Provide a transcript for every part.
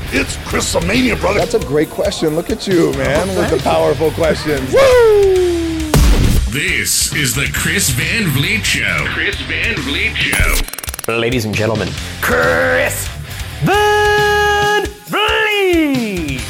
It's Chris-a-mania, brother. That's a great question. Look at you, man, with the powerful questions. Woo! This is the Chris Van Vliet Show. Chris Van Vliet Show. Ladies and gentlemen, Chris Van Vliet.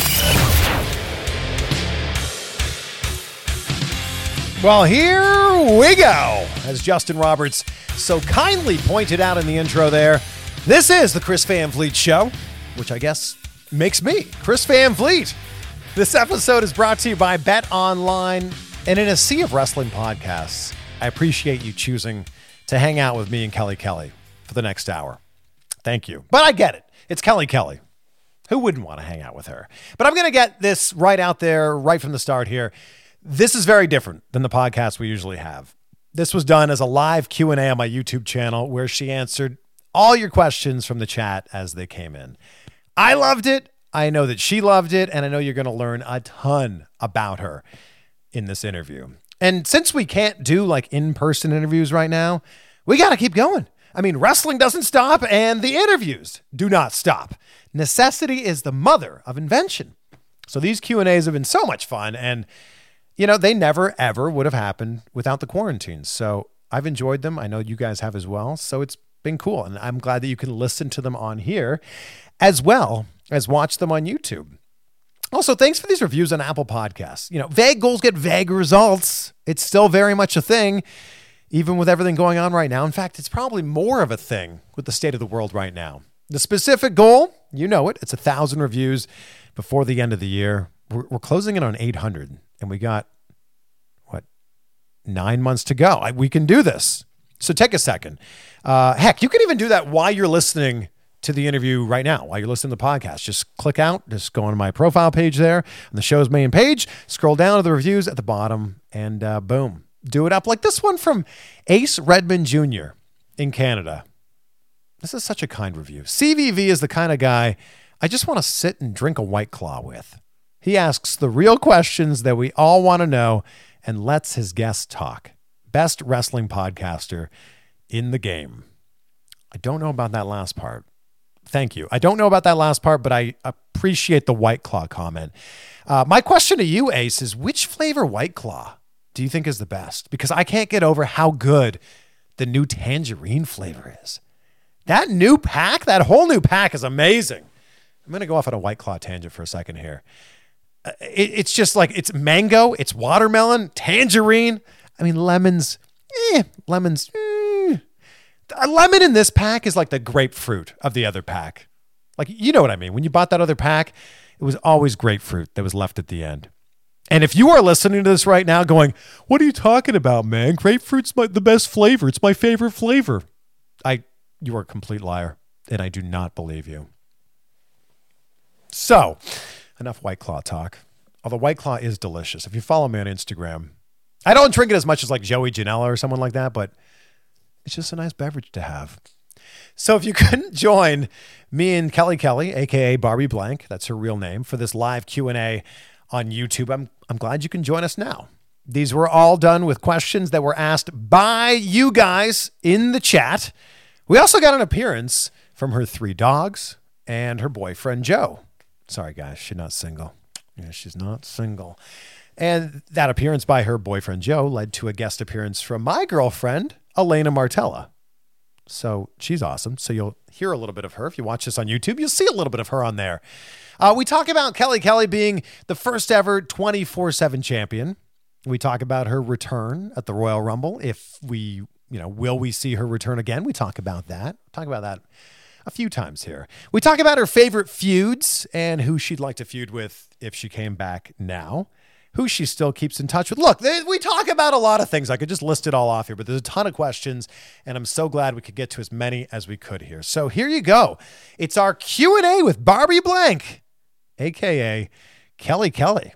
Well, here we go. As Justin Roberts so kindly pointed out in the intro there, this is the Chris Van Vliet Show, which I guess makes me Chris Van Vliet. This episode is brought to you by Bet Online, and in a sea of wrestling podcasts, I appreciate you choosing to hang out with me and Kelly Kelly for the next hour. Thank you. But I get it. It's Kelly Kelly. Who wouldn't want to hang out with her? But I'm going to get this right out there, right from the start here. This is very different than the podcast we usually have. This was done as a live Q&A on my YouTube channel where she answered all your questions from the chat as they came in. I loved it. I know that she loved it. And I know you're going to learn a ton about her in this interview. And since we can't do like in-person interviews right now, we got to keep going. I mean, wrestling doesn't stop and the interviews do not stop. Necessity is the mother of invention. So these Q&As have been so much fun, and you know, they never, ever would have happened without the quarantine. So I've enjoyed them. I know you guys have as well. So it's been cool. And I'm glad that you can listen to them on here as well as watch them on YouTube. Also, thanks for these reviews on Apple Podcasts. You know, vague goals get vague results. It's still very much a thing, even with everything going on right now. In fact, it's probably more of a thing with the state of the world right now. The specific goal, you know it, it's 1,000 reviews before the end of the year. We're closing in on 800. And we got, 9 months to go. We can do this. So take a second. Heck, you can even do that while you're listening to the interview right now, while you're listening to the podcast. Just click out, just go on my profile page there on the show's main page, scroll down to the reviews at the bottom, and boom, do it up. Like this one from Ace Redmond Jr. in Canada. This is such a kind review. CVV is the kind of guy I just want to sit and drink a White Claw with. He asks the real questions that we all want to know and lets his guests talk. Best wrestling podcaster in the game. I don't know about that last part. Thank you. I don't know about that last part, but I appreciate the White Claw comment. My question to you, Ace, is which flavor White Claw do you think is the best? Because I can't get over how good the new tangerine flavor is. That new pack, that whole new pack is amazing. I'm going to go off on a White Claw tangent for a second here. It's just like, it's mango, it's watermelon, tangerine. I mean, lemons. A lemon in this pack is like the grapefruit of the other pack. Like, you know what I mean? When you bought that other pack, it was always grapefruit that was left at the end. And if you are listening to this right now going, what are you talking about, man? Grapefruit's the best flavor. It's my favorite flavor. You are a complete liar, and I do not believe you. So, enough White Claw talk. Although White Claw is delicious. If you follow me on Instagram, I don't drink it as much as like Joey Janela or someone like that, but it's just a nice beverage to have. So if you couldn't join me and Kelly Kelly, a.k.a. Barbie Blank, that's her real name, for this live Q&A on YouTube, I'm glad you can join us now. These were all done with questions that were asked by you guys in the chat. We also got an appearance from her 3 dogs and her boyfriend, Joe. Sorry, guys, she's not single. Yeah, she's not single. And that appearance by her boyfriend, Joe, led to a guest appearance from my girlfriend, Elena Martella. So she's awesome. So you'll hear a little bit of her. If you watch this on YouTube, you'll see a little bit of her on there. We talk about Kelly Kelly being the first ever 24/7 champion. We talk about her return at the Royal Rumble. If we, will we see her return again? We talk about that. Talk about that a few times here. We talk about her favorite feuds and who she'd like to feud with if she came back now, who she still keeps in touch with. Look, we talk about a lot of things. I could just list it all off here, but there's a ton of questions, and I'm so glad we could get to as many as we could here. So here you go. It's our Q&A with Barbie Blank, a.k.a. Kelly Kelly.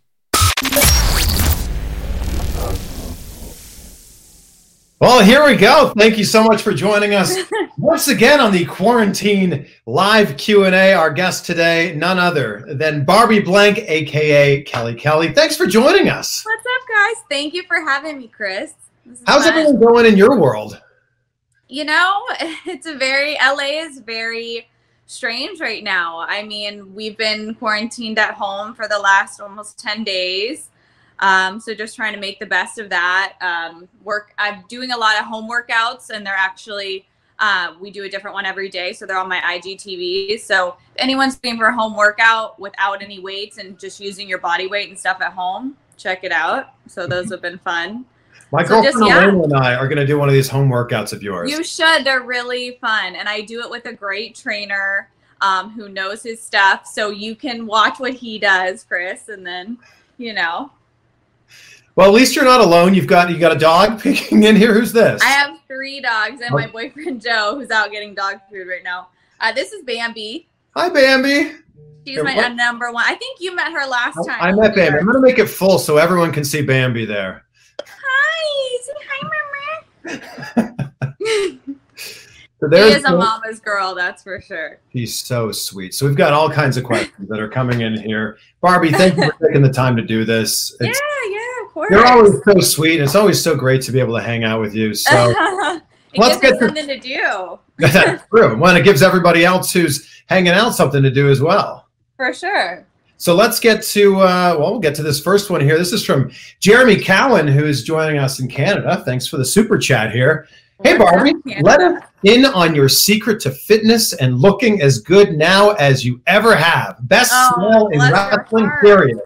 Well, here we go. Thank you so much for joining us once again on the Quarantine Live Q&A. Our guest today, none other than Barbie Blank, a.k.a. Kelly Kelly. Thanks for joining us. What's up, guys? Thank you for having me, Chris. How's everything going in your world? LA is very strange right now. I mean, we've been quarantined at home for the last almost 10 days. So just trying to make the best of that. I'm doing a lot of home workouts, and they're actually, we do a different one every day. So they're on my IGTV. So if anyone's looking for a home workout without any weights and just using your body weight and stuff at home, check it out. So those have been fun. My girlfriend Elena and I are going to do one of these home workouts of yours. You should. They're really fun. And I do it with a great trainer who knows his stuff. So you can watch what he does, Chris, and then, you know. Well, at least you're not alone. You got a dog peeking in here. Who's this? I have 3 dogs and my boyfriend Joe, who's out getting dog food right now. This is Bambi. Hi, Bambi. She's my number 1. I think you met her last time. I met Bambi. I'm going to make it full so everyone can see Bambi there. Hi. Say hi, Mama. So She is a mama's girl, that's for sure. He's so sweet. So we've got all kinds of questions that are coming in here. Barbie, thank you for taking the time to do this. Yeah, of course. You're always so sweet, and it's always so great to be able to hang out with you. So it gives us something to do. That's true. Well, it gives everybody else who's hanging out something to do as well. For sure. So let's get to, we'll get to this first one here. This is from Jeremy Cowan, who is joining us in Canada. Thanks for the super chat here. Hey, Barbie, let us in on your secret to fitness and looking as good now as you ever have. Best smile in wrestling, period.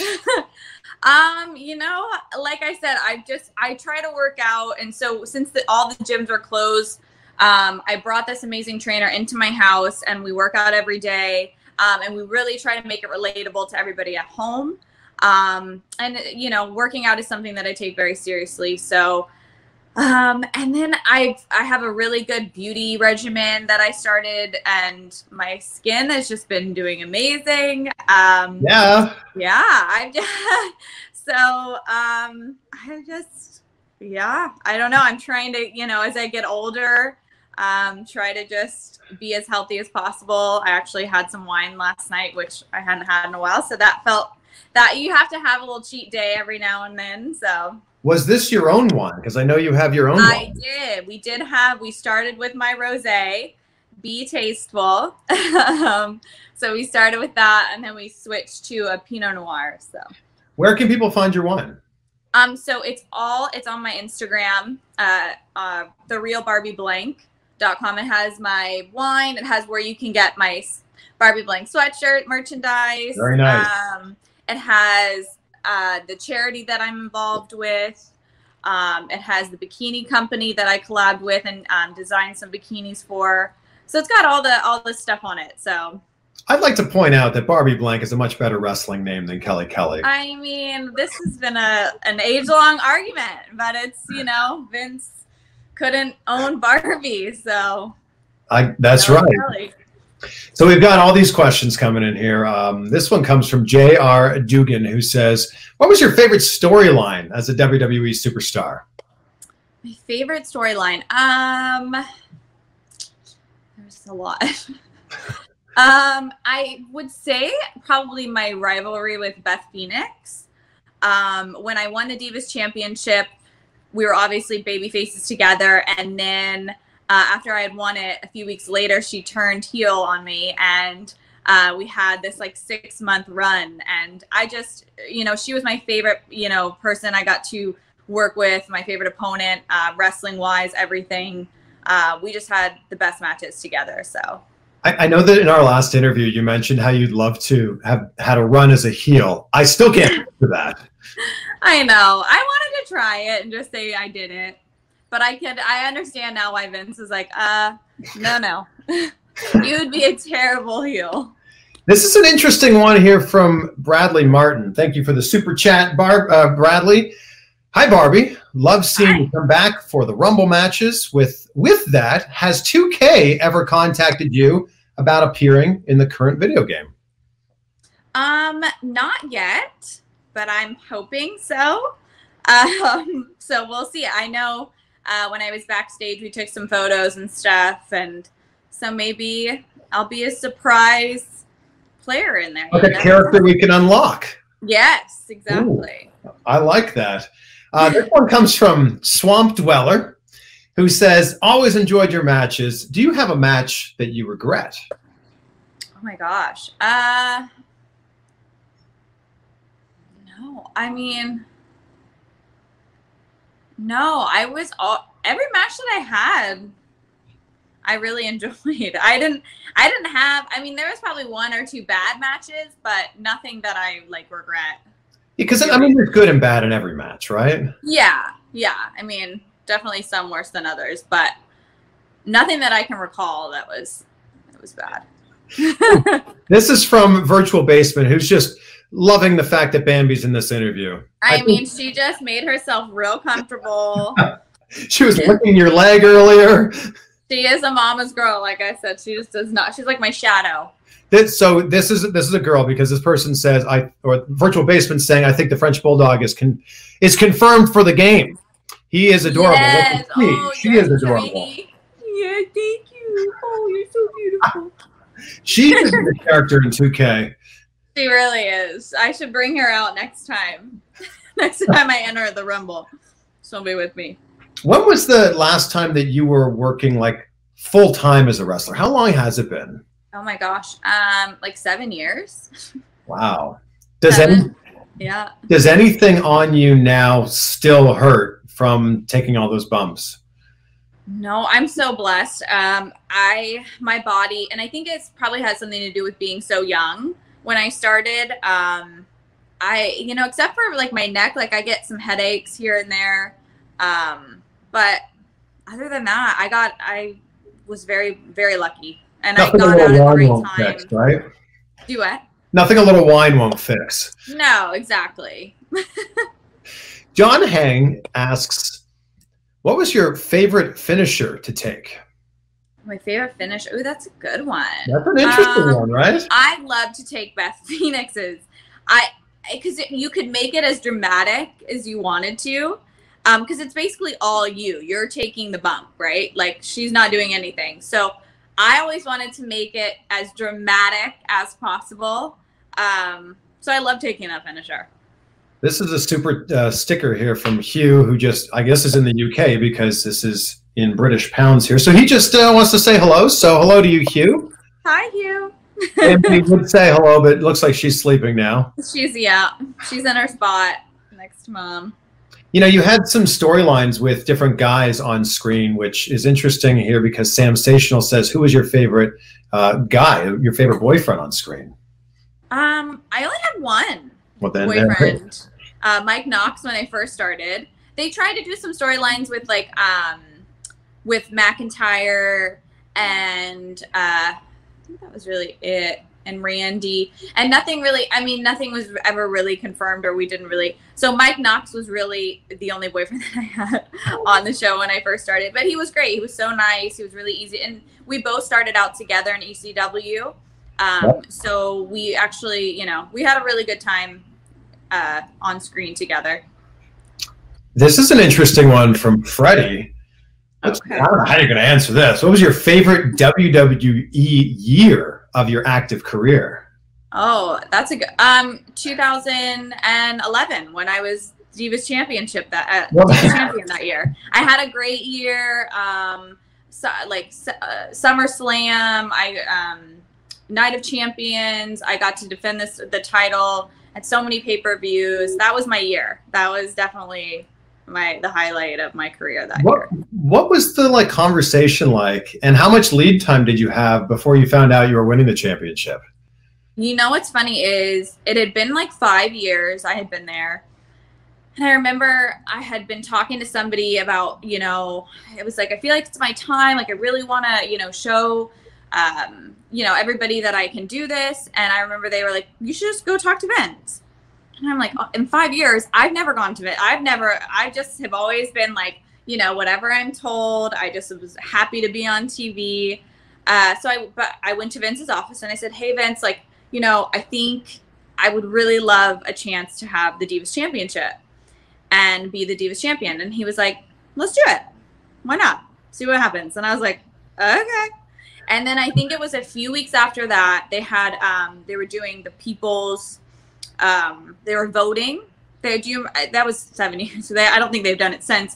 You know, like I said, I try to work out. And so since all the gyms are closed, I brought this amazing trainer into my house, and we work out every day. And we really try to make it relatable to everybody at home. And, you know, working out is something that I take very seriously. So, and then I have a really good beauty regimen that I started, and my skin has just been doing amazing. I don't know. I'm trying to, you know, as I get older, try to just be as healthy as possible. I actually had some wine last night, which I hadn't had in a while. So that felt that you have to have a little cheat day every now and then. So was this your own one? Because I know you have your own I did. We started with my rosé, Be Tasteful. So we started with that, and then we switched to a Pinot Noir. So where can people find your wine? So it's on my Instagram, therealbarbieblank.com. It has my wine. It has where you can get my Barbie Blank sweatshirt merchandise. Very nice. It has the charity that I'm involved with. It has the bikini company that I collabed with and designed some bikinis for. So it's got all the stuff on it. So I'd like to point out that Barbie Blank is a much better wrestling name than Kelly Kelly. I mean, this has been an age-long argument, but it's, you know, Vince couldn't own Barbie, so that's right. Kelly. So we've got all these questions coming in here. This one comes from J.R. Dugan, who says, what was your favorite storyline as a WWE superstar? My favorite storyline? There's a lot. I would say probably my rivalry with Beth Phoenix. When I won the Divas Championship, we were obviously baby faces together, and then after I had won it, a few weeks later, she turned heel on me, and we had this like 6-month run. And I just, you know, she was my favorite, you know, person I got to work with, my favorite opponent, wrestling wise, everything. We just had the best matches together. So I know that in our last interview, you mentioned how you'd love to have had a run as a heel. I still can't do that. I know. I wanted to try it and just say I did it. But I understand now why Vince is like, no. You would be a terrible heel. This is an interesting one here from Bradley Martin. Thank you for the super chat, Bradley. Hi, Barbie. Love seeing you come back for the Rumble matches. With that, has 2K ever contacted you about appearing in the current video game? Not yet, but I'm hoping so. So we'll see. I know when I was backstage, we took some photos and stuff, and so maybe I'll be a surprise player in there. Like a character we can unlock. Yes, exactly. Ooh, I like that. This one comes from Swamp Dweller, who says, always enjoyed your matches. Do you have a match that you regret? Oh my gosh. No, I mean, no, every match that I had, I really enjoyed. I didn't have, I mean, there was probably 1 or 2 bad matches, but nothing that I like regret. Because I mean, there's good and bad in every match, right? Yeah. I mean, definitely some worse than others, but nothing that I can recall that was bad. This is from Virtual Basement, who's just loving the fact that Bambi's in this interview. I mean, she just made herself real comfortable. She was licking your leg earlier. She is a mama's girl, like I said. She just does not. She's like my shadow. This is a girl, because this person says or Virtual Basement saying, I think the French Bulldog is confirmed for the game. He is adorable. Yes. She is adorable. Yeah, thank you. Oh, you're so beautiful. She is the character in 2K. She really is. I should bring her out next time. Next time I enter the Rumble. She'll be with me. When was the last time that you were working like full time as a wrestler? How long has it been? Oh my gosh. Like 7 years. Wow. Yeah. Does anything on you now still hurt from taking all those bumps? No, I'm so blessed. My body, and I think it's probably has something to do with being so young. When I started, except for like my neck, like I get some headaches here and there. But other than that, I was very, very lucky. And I got out at a great time. Fix, right? Do what? Nothing a little wine won't fix. No, exactly. John Hang asks, what was your favorite finisher to take? My favorite finish. Oh, that's a good one. That's an interesting one, right? I love to take Beth Phoenix's. Because you could make it as dramatic as you wanted to. Because it's basically all you. You're taking the bump, right? Like she's not doing anything. So I always wanted to make it as dramatic as possible. So I love taking that finisher. This is a super sticker here from Hugh, who just, I guess, is in the UK because this is in British pounds here. So he just wants to say hello. So hello to you, Hugh. Hi, Hugh. And he would say hello, but it looks like she's sleeping now. She's in her spot next to Mom. You know, you had some storylines with different guys on screen, which is interesting here because Sam Stational says, who was your favorite guy, your favorite boyfriend on screen? I only had one boyfriend, Mike Knox, when I first started. They tried to do some storylines with with McIntyre and I think that was really it. And Randy, and nothing was ever really confirmed, or we didn't really. So Mike Knox was really the only boyfriend that I had on the show when I first started, but he was great. He was so nice. He was really easy. And we both started out together in ECW. So we actually, we had a really good time on screen together. This is an interesting one from Freddie. Okay. I don't know how you're going to answer this. What was your favorite WWE year of your active career? Oh, that's a good 2011 when I was Divas Championship Divas champion that year. I had a great year. SummerSlam, Night of Champions. I got to defend the title at so many pay-per-views. That was my year. That was definitely the highlight of my career that year. What was the conversation like, and how much lead time did you have before you found out you were winning the championship? You know what's funny is it had been 5 years I had been there. And I remember I had been talking to somebody about, it was like, I feel like it's my time. Like I really want to, show, everybody that I can do this. And I remember they were like, you should just go talk to Vince. And I'm like, in 5 years, I've never gone to Vince. I just have always been whatever I'm told. I just was happy to be on TV. But I went to Vince's office and I said, hey, Vince, I think I would really love a chance to have the Divas Championship and be the Divas Champion. And he was like, let's do it. Why not? See what happens. And I was like, okay. And then I think it was a few weeks after that, they had, they were doing the People's, they were voting. That was 7 years. So I don't think they've done it since.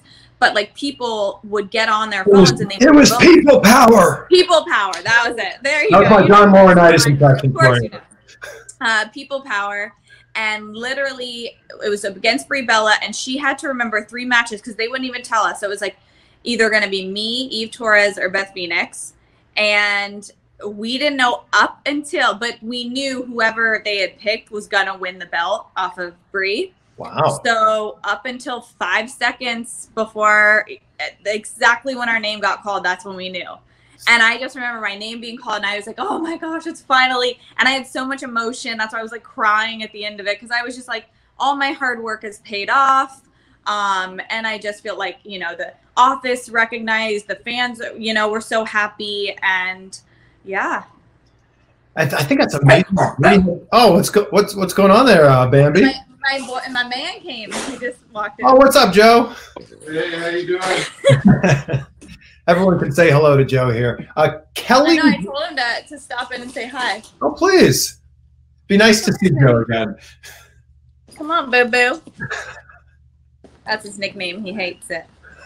but like people would get on their It was, phones and they it was vote. people power. People power. That was it. There you That go. was my John Laurinaitis impression Of course for you you. know. People power. And literally, it was against Brie Bella, and she had to remember 3 matches because they wouldn't even tell us. So it was like either going to be me, Eve Torres, or Beth Phoenix. And we didn't know up until, but we knew whoever they had picked was going to win the belt off of Brie. Wow. So up until 5 seconds before exactly when our name got called, that's when we knew. And I just remember my name being called, and I was like, oh my gosh, it's finally. And I had so much emotion. That's why I was like crying at the end of it, because I was just like, all my hard work has paid off. And I just feel like, you know, the office recognized, the fans, you know, were so happy. And yeah. I think that's amazing. Oh, what's going on there, Bambi? My man came. He just walked in. Oh, what's up, Joe? Hey, how you doing? Everyone can say hello to Joe here. Kelly. I know, I told him to stop in and say hi. Oh, please. Be nice to see Joe again. Come on, boo boo. That's his nickname. He hates it.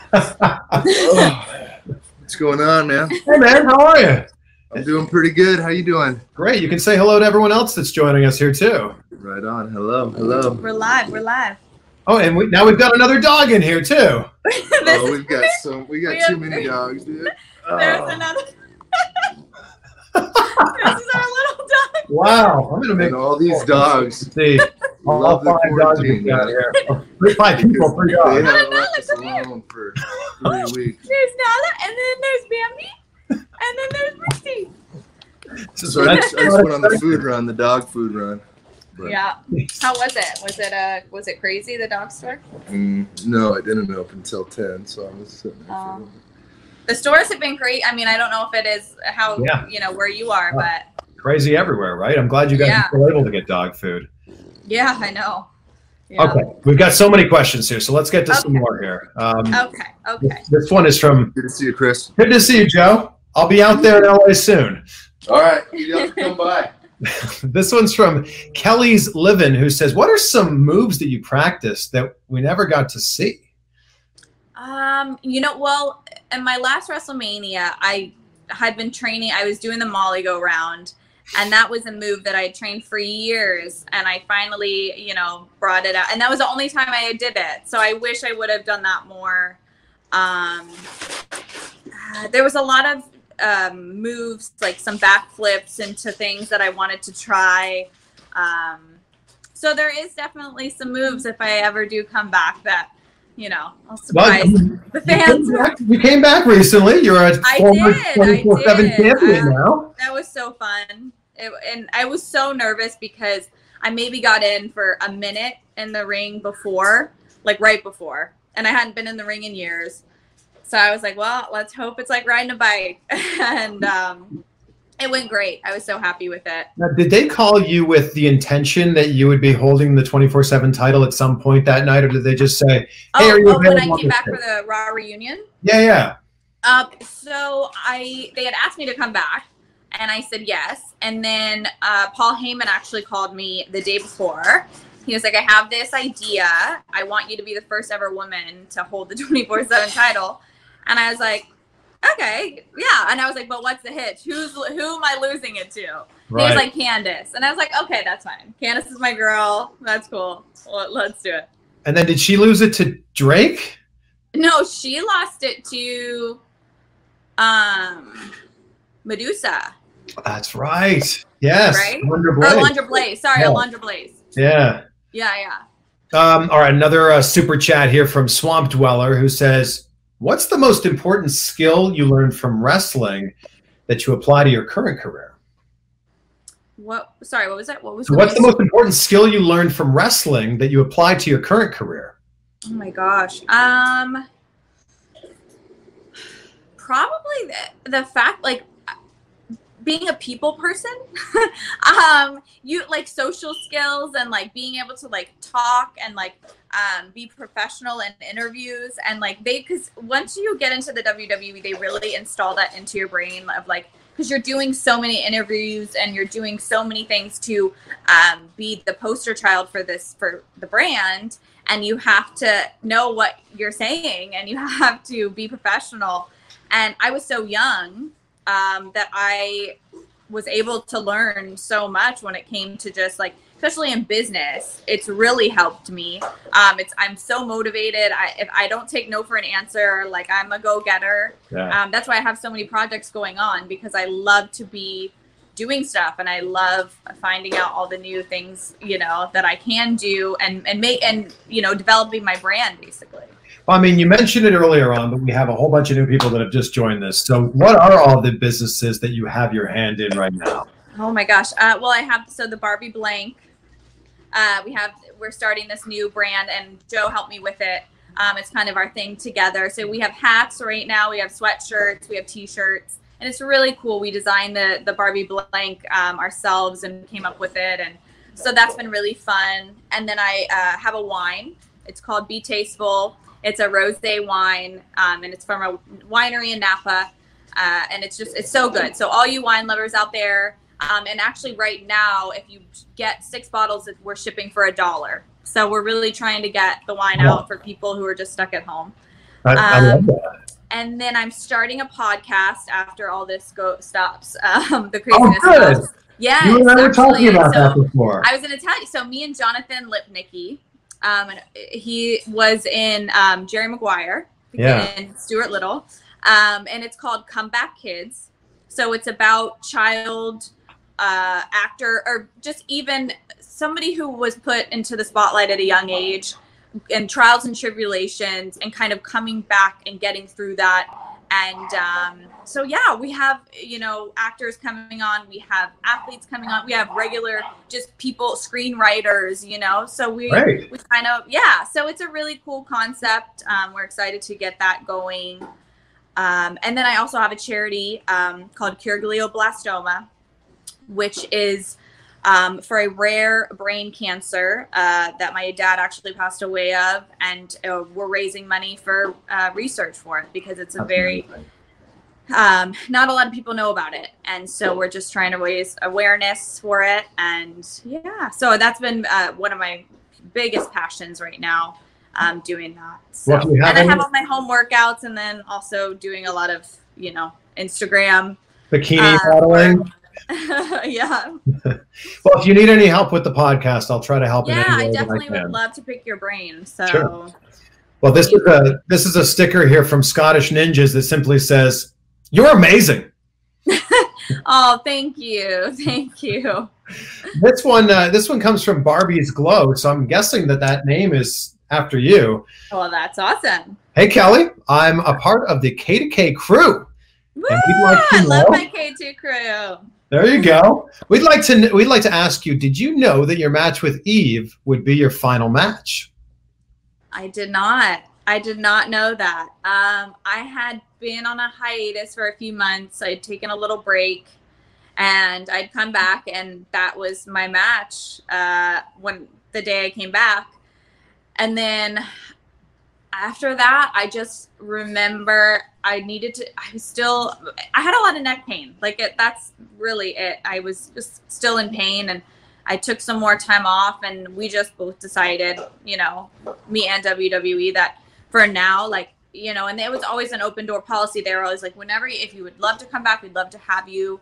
What's going on, man? Hey, man, how are you? I'm doing pretty good. How you doing? Great. You can say hello to everyone else that's joining us here, too. Right on. Hello. Hello. We're live. We're live. Oh, and now we've got another dog in here, too. Oh, we got too many dogs, dude. There's another. This is our little dog. Wow. I'm going to make And all these dogs. see. All Love the 5 dogs quarantine, we've got man. here. Oh, 5 people, 3 They dogs. have left us alone for 3 weeks. There's Nala, and then there's Bambi, and then there's Misty. So I just went on the food run, the dog food run. But, Yeah. How was it? Was it crazy, the dog store? No, I didn't open until 10, so I was sitting there for a little bit. The stores have been great. I mean, I don't know if it is how, Yeah. you know, where you are, but Crazy everywhere, right? I'm glad you guys Yeah. are still able to get dog food. yeah, I know. Yeah. Okay. We've got so many questions here, so let's get to some Okay. more here. Okay. This one is from, Good to see you, Chris. good to see you, Joe. I'll be out there in LA soon. All right, you have to come by. This one's from Kelly's Livin', who says, what are some moves that you practiced that we never got to see? You know, well, in my last WrestleMania, I had been training. I was doing the Molly go round, and that was a move that I had trained for years, and I finally, you know, brought it out. And that was the only time I did it. So I wish I would have done that more. There was a lot of moves, like some backflips into things that I wanted to try. So there is definitely some moves if I ever do come back that, you know, I'll surprise the fans. You came back recently. You're a I former did, 24/7 I did. champion now. That was so fun. And I was so nervous because I maybe got in for a minute in the ring before, like right before, and I hadn't been in the ring in years. So I was like, well, let's hope it's like riding a bike. And it went great. I was so happy with it. Now, did they call you with the intention that you would be holding the 24/7 title at some point that night, or did they just say, hey, are you when I available came this back day? for the Raw reunion? Yeah. So they had asked me to come back, and I said yes. And then Paul Heyman actually called me the day before. He was like, I have this idea. I want you to be the first ever woman to hold the 24/7 title. And I was like, okay, yeah. And I was like, but what's the hitch? Who am I losing it to? Right. He was like, Candace. And I was like, okay, that's fine. Candace is my girl. That's cool. Let's do it. And then did she lose it to Drake? No, she lost it to Medusa. That's right. Yes. Right? Alundra Or Blaze. Alundra Blaze. Sorry, Yeah. Alundra Blaze. Yeah. Yeah. All right, another super chat here from Swamp Dweller, who says, what's the most important skill you learned from wrestling that you apply to your current career? Sorry, what was that? What was So what's the most important skill you learned from wrestling that you apply to your current career? Oh my gosh. Probably the fact, like, being a people person, you like social skills and like being able to like talk and like be professional in interviews, and like because once you get into the WWE, they really install that into your brain of like because you're doing so many interviews and you're doing so many things to be the poster child for the brand, and you have to know what you're saying and you have to be professional. And I was so young that I was able to learn so much when it came to just like, especially in business, it's really helped me. I'm so motivated. If I don't take no for an answer, like I'm a go-getter. Yeah. That's why I have so many projects going on, because I love to be doing stuff and I love finding out all the new things, that I can do and make, and, developing my brand basically. Well, I mean, you mentioned it earlier on, but we have a whole bunch of new people that have just joined this. So what are all the businesses that you have your hand in right now? Oh my gosh. Well, I have, the Barbie Blank. We're starting this new brand and Joe helped me with it. It's kind of our thing together. So we have hats right now. We have sweatshirts, we have t-shirts, and it's really cool. We designed the Barbie Blank ourselves and came up with it. And so that's been really fun. And then I have a wine. It's called Be Tasteful. It's a rosé wine, and it's from a winery in Napa. And it's so good. So all you wine lovers out there, and actually right now, if you get 6 bottles, we're shipping for $1. So we're really trying to get the wine out for people who are just stuck at home. I love that. And then I'm starting a podcast after all this stops. The craziness stops. Yeah, you and I were talking about that before. I was going to tell you. So me and Jonathan Lipnicki, he was in Jerry Maguire and Stuart Little, and it's called Comeback Kids. So it's about child actor, or just even somebody who was put into the spotlight at a young age, and trials and tribulations, and kind of coming back and getting through that. And so yeah, we have actors coming on, we have athletes coming on, we have regular just people, screenwriters, so we kind of, so it's a really cool concept. We're excited to get that going. And then I also have a charity called Cure Glioblastoma, which is for a rare brain cancer that my dad actually passed away of, and we're raising money for research for it, because it's a very not a lot of people know about it, and so we're just trying to raise awareness for it. And so that's been one of my biggest passions right now, doing that. So, and I have all my home workouts, and then also doing a lot of Instagram bikini modeling. Yeah. Well, if you need any help with the podcast, I'll try to help. Yeah, in any way I definitely that I would love to pick your brain. So. Sure. Well, this is a sticker here from Scottish Ninjas that simply says, "You're amazing." Oh, thank you. This one comes from Barbie's Glow, so I'm guessing that name is after you. Well, that's awesome. Hey, Kelly, I'm a part of the K2K crew. Woo! And we'd like to I love know- my K2 crew. There you go. We'd like to ask you, did you know that your match with Eve would be your final match? I did not know that. I had been on a hiatus for a few months. I'd taken a little break, and I'd come back, and that was my match when the day I came back. And then after that, I just remember I had a lot of neck pain. That's really it. I was just still in pain, and I took some more time off, and we just both decided, me and WWE, that for now, and it was always an open door policy. They were always like, if you would love to come back, we'd love to have you.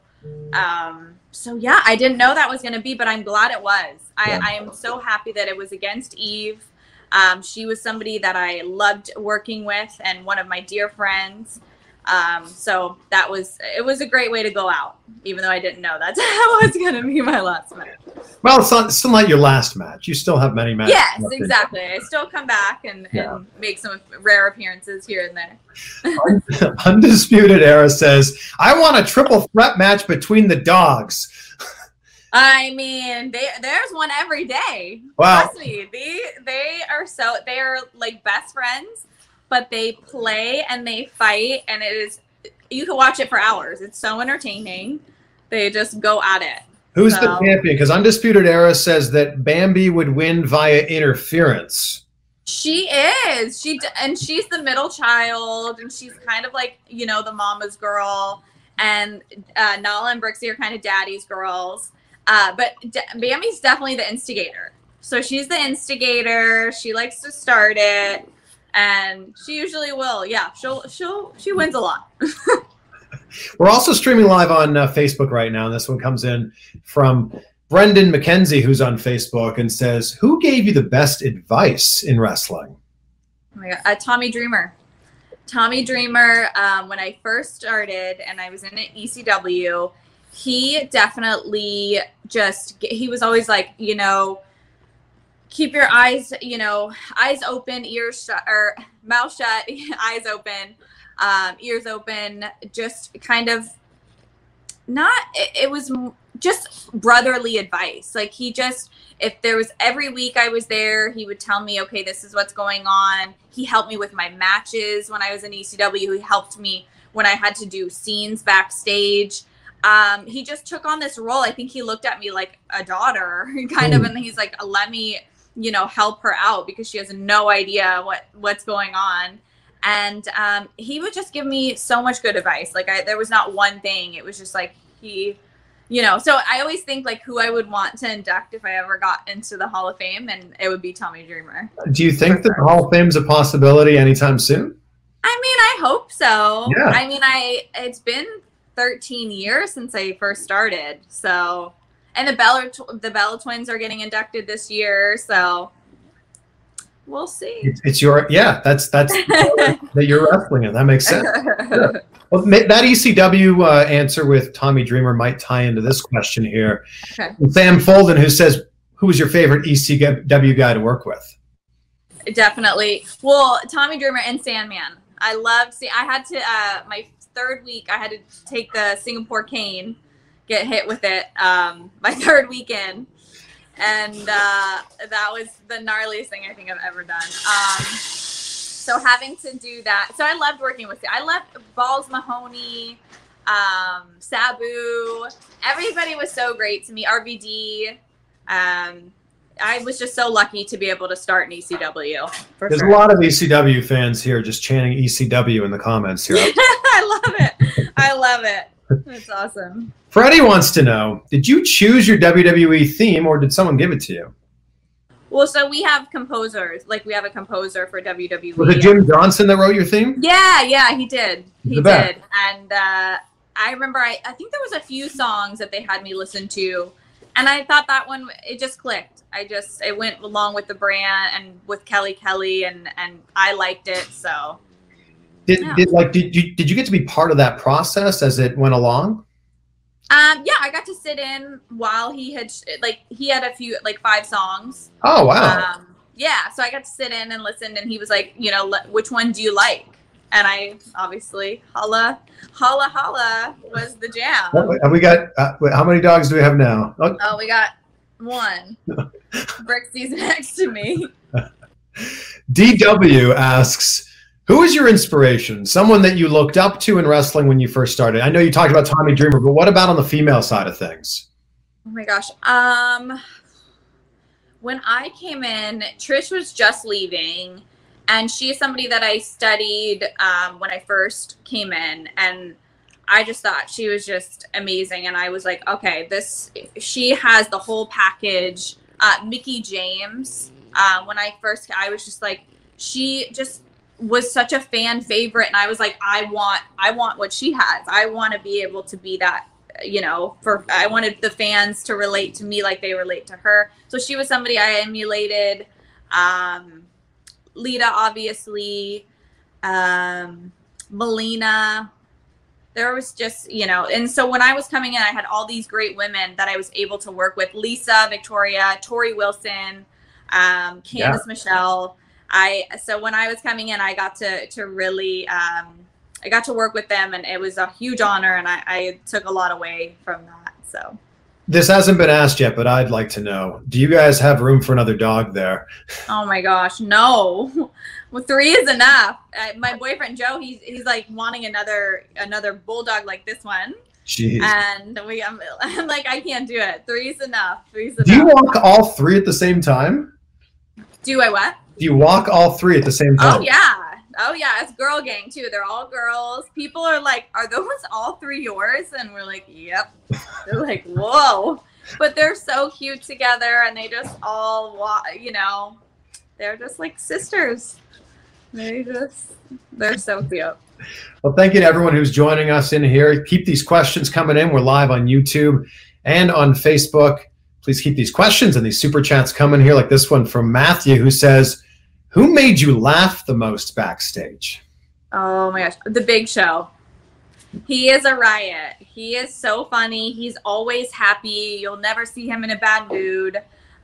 So yeah, I didn't know that was going to be, but I'm glad it was. I am so happy that it was against Eve. She was somebody that I loved working with, and one of my dear friends. So it was a great way to go out, even though I didn't know that was going to be my last match. Well, it's still not your last match. You still have many matches. Yes, exactly. I still come back and make some rare appearances here and there. Undisputed Era says, "I want a triple threat match between the dogs." I mean, there's one every day. Wow. Trust me, they are like best friends, but they play and they fight, and you can watch it for hours. It's so entertaining. They just go at it. Who's the champion? Because Undisputed Era says that Bambi would win via interference. She is. She's the middle child, and she's kind of like, the mama's girl. and Nala and Brixie are kind of daddy's girls. But Bambi's definitely the instigator. So she's the instigator. She likes to start it, and she usually will. Yeah, she wins a lot. We're also streaming live on Facebook right now, and this one comes in from Brendan McKenzie, who's on Facebook, and says, "Who gave you the best advice in wrestling?" Oh my God, Tommy Dreamer. Tommy Dreamer, when I first started and I was in an ECW, he definitely he was always like, you know, keep your eyes, you know, eyes open, ears shut, or mouth shut, eyes open, ears open, just kind of it was just brotherly advice. Like if there was every week I was there, he would tell me, okay, this is what's going on. He helped me with my matches when I was in ECW. He helped me when I had to do scenes backstage. He just took on this role. I think he looked at me like a daughter kind of, and he's like, let me, you know, help her out because she has no idea what's going on. And he would just give me so much good advice. Like there was not one thing. It was just like you know, so I always think like who I would want to induct if I ever got into the Hall of Fame, and it would be Tommy Dreamer. Do you think that the Hall of Fame is a possibility anytime soon? I mean, I hope so. Yeah. I mean, it's been 13 years since I first started. So, and the Bella Twins are getting inducted this year. So we'll see. It's your, that's that you're wrestling in. That makes sense. Yeah. Well, that ECW answer with Tommy Dreamer might tie into this question here. Okay. Sam Folden, who says, who was your favorite ECW guy to work with? Definitely. Well, Tommy Dreamer and Sandman. I had to, my third week, I had to take the Singapore cane, get hit with it my third weekend. And that was the gnarliest thing I think I've ever done. So having to do that. So I loved working with you. I loved Balls Mahoney, Sabu. Everybody was so great to me. RVD. I was just so lucky to be able to start in ECW. There's a lot of ECW fans here just chanting ECW in the comments here. I love it. I love it. That's awesome. Freddie wants to know, did you choose your WWE theme or did someone give it to you? Well, so we have composers. Like, we have a composer for WWE. Was it Jim Johnson that wrote your theme? Yeah, he did. He did. And I remember, I think there was a few songs that they had me listen to. And I thought that one, it just clicked. It went along with the brand and with Kelly and I liked it, so. Did you get to be part of that process as it went along? Yeah, I got to sit in while he had a few 5 songs. Oh wow. Yeah, so I got to sit in and listen, and he was like, you know, which one do you like? And I obviously Holla was the jam. Have we got how many dogs do we have now? Oh, we got one. Brixie's next to me. DW asks, who is your inspiration? Someone that you looked up to in wrestling when you first started? I know you talked about Tommy Dreamer, but what about on the female side of things? Oh my gosh. When I came in, Trish was just leaving, and she is somebody that I studied when I first came in, and I just thought she was just amazing. And I was like, okay, she has the whole package. Mickie James, when I was just like, she just was such a fan favorite, and I was like, I want what she has. I want to be able to be that, you know, I wanted the fans to relate to me like they relate to her. So she was somebody I emulated. Lita, obviously, Melina. There was just, you know, and so when I was coming in, I had all these great women that I was able to work with. Lisa, Victoria, Tori Wilson, Candice Michelle. So when I was coming in, I got to really, I got to work with them, and it was a huge honor, and I took a lot away from that. So this hasn't been asked yet, but I'd like to know, do you guys have room for another dog there? Oh my gosh, no. Well, 3 is enough. My boyfriend Joe, he's like wanting another bulldog like this one. Jeez. And I'm like, I can't do it. 3 is enough. 3 is enough. Do you walk all 3 at the same time? Do I what? Do you walk all 3 at the same time? Oh yeah. Oh yeah, it's girl gang too. They're all girls. People are like, "Are those all 3 yours?" And we're like, "Yep." They're like, "Whoa!" But they're so cute together, and they just all, they're just like sisters. They're so cute. Well, thank you to everyone who's joining us in here. Keep these questions coming in. We're live on YouTube and on Facebook. Please keep these questions and these super chats coming here, like this one from Matthew, who says, who made you laugh the most backstage? Oh my gosh, The Big Show. He is a riot. He is so funny. He's always happy. You'll never see him in a bad mood.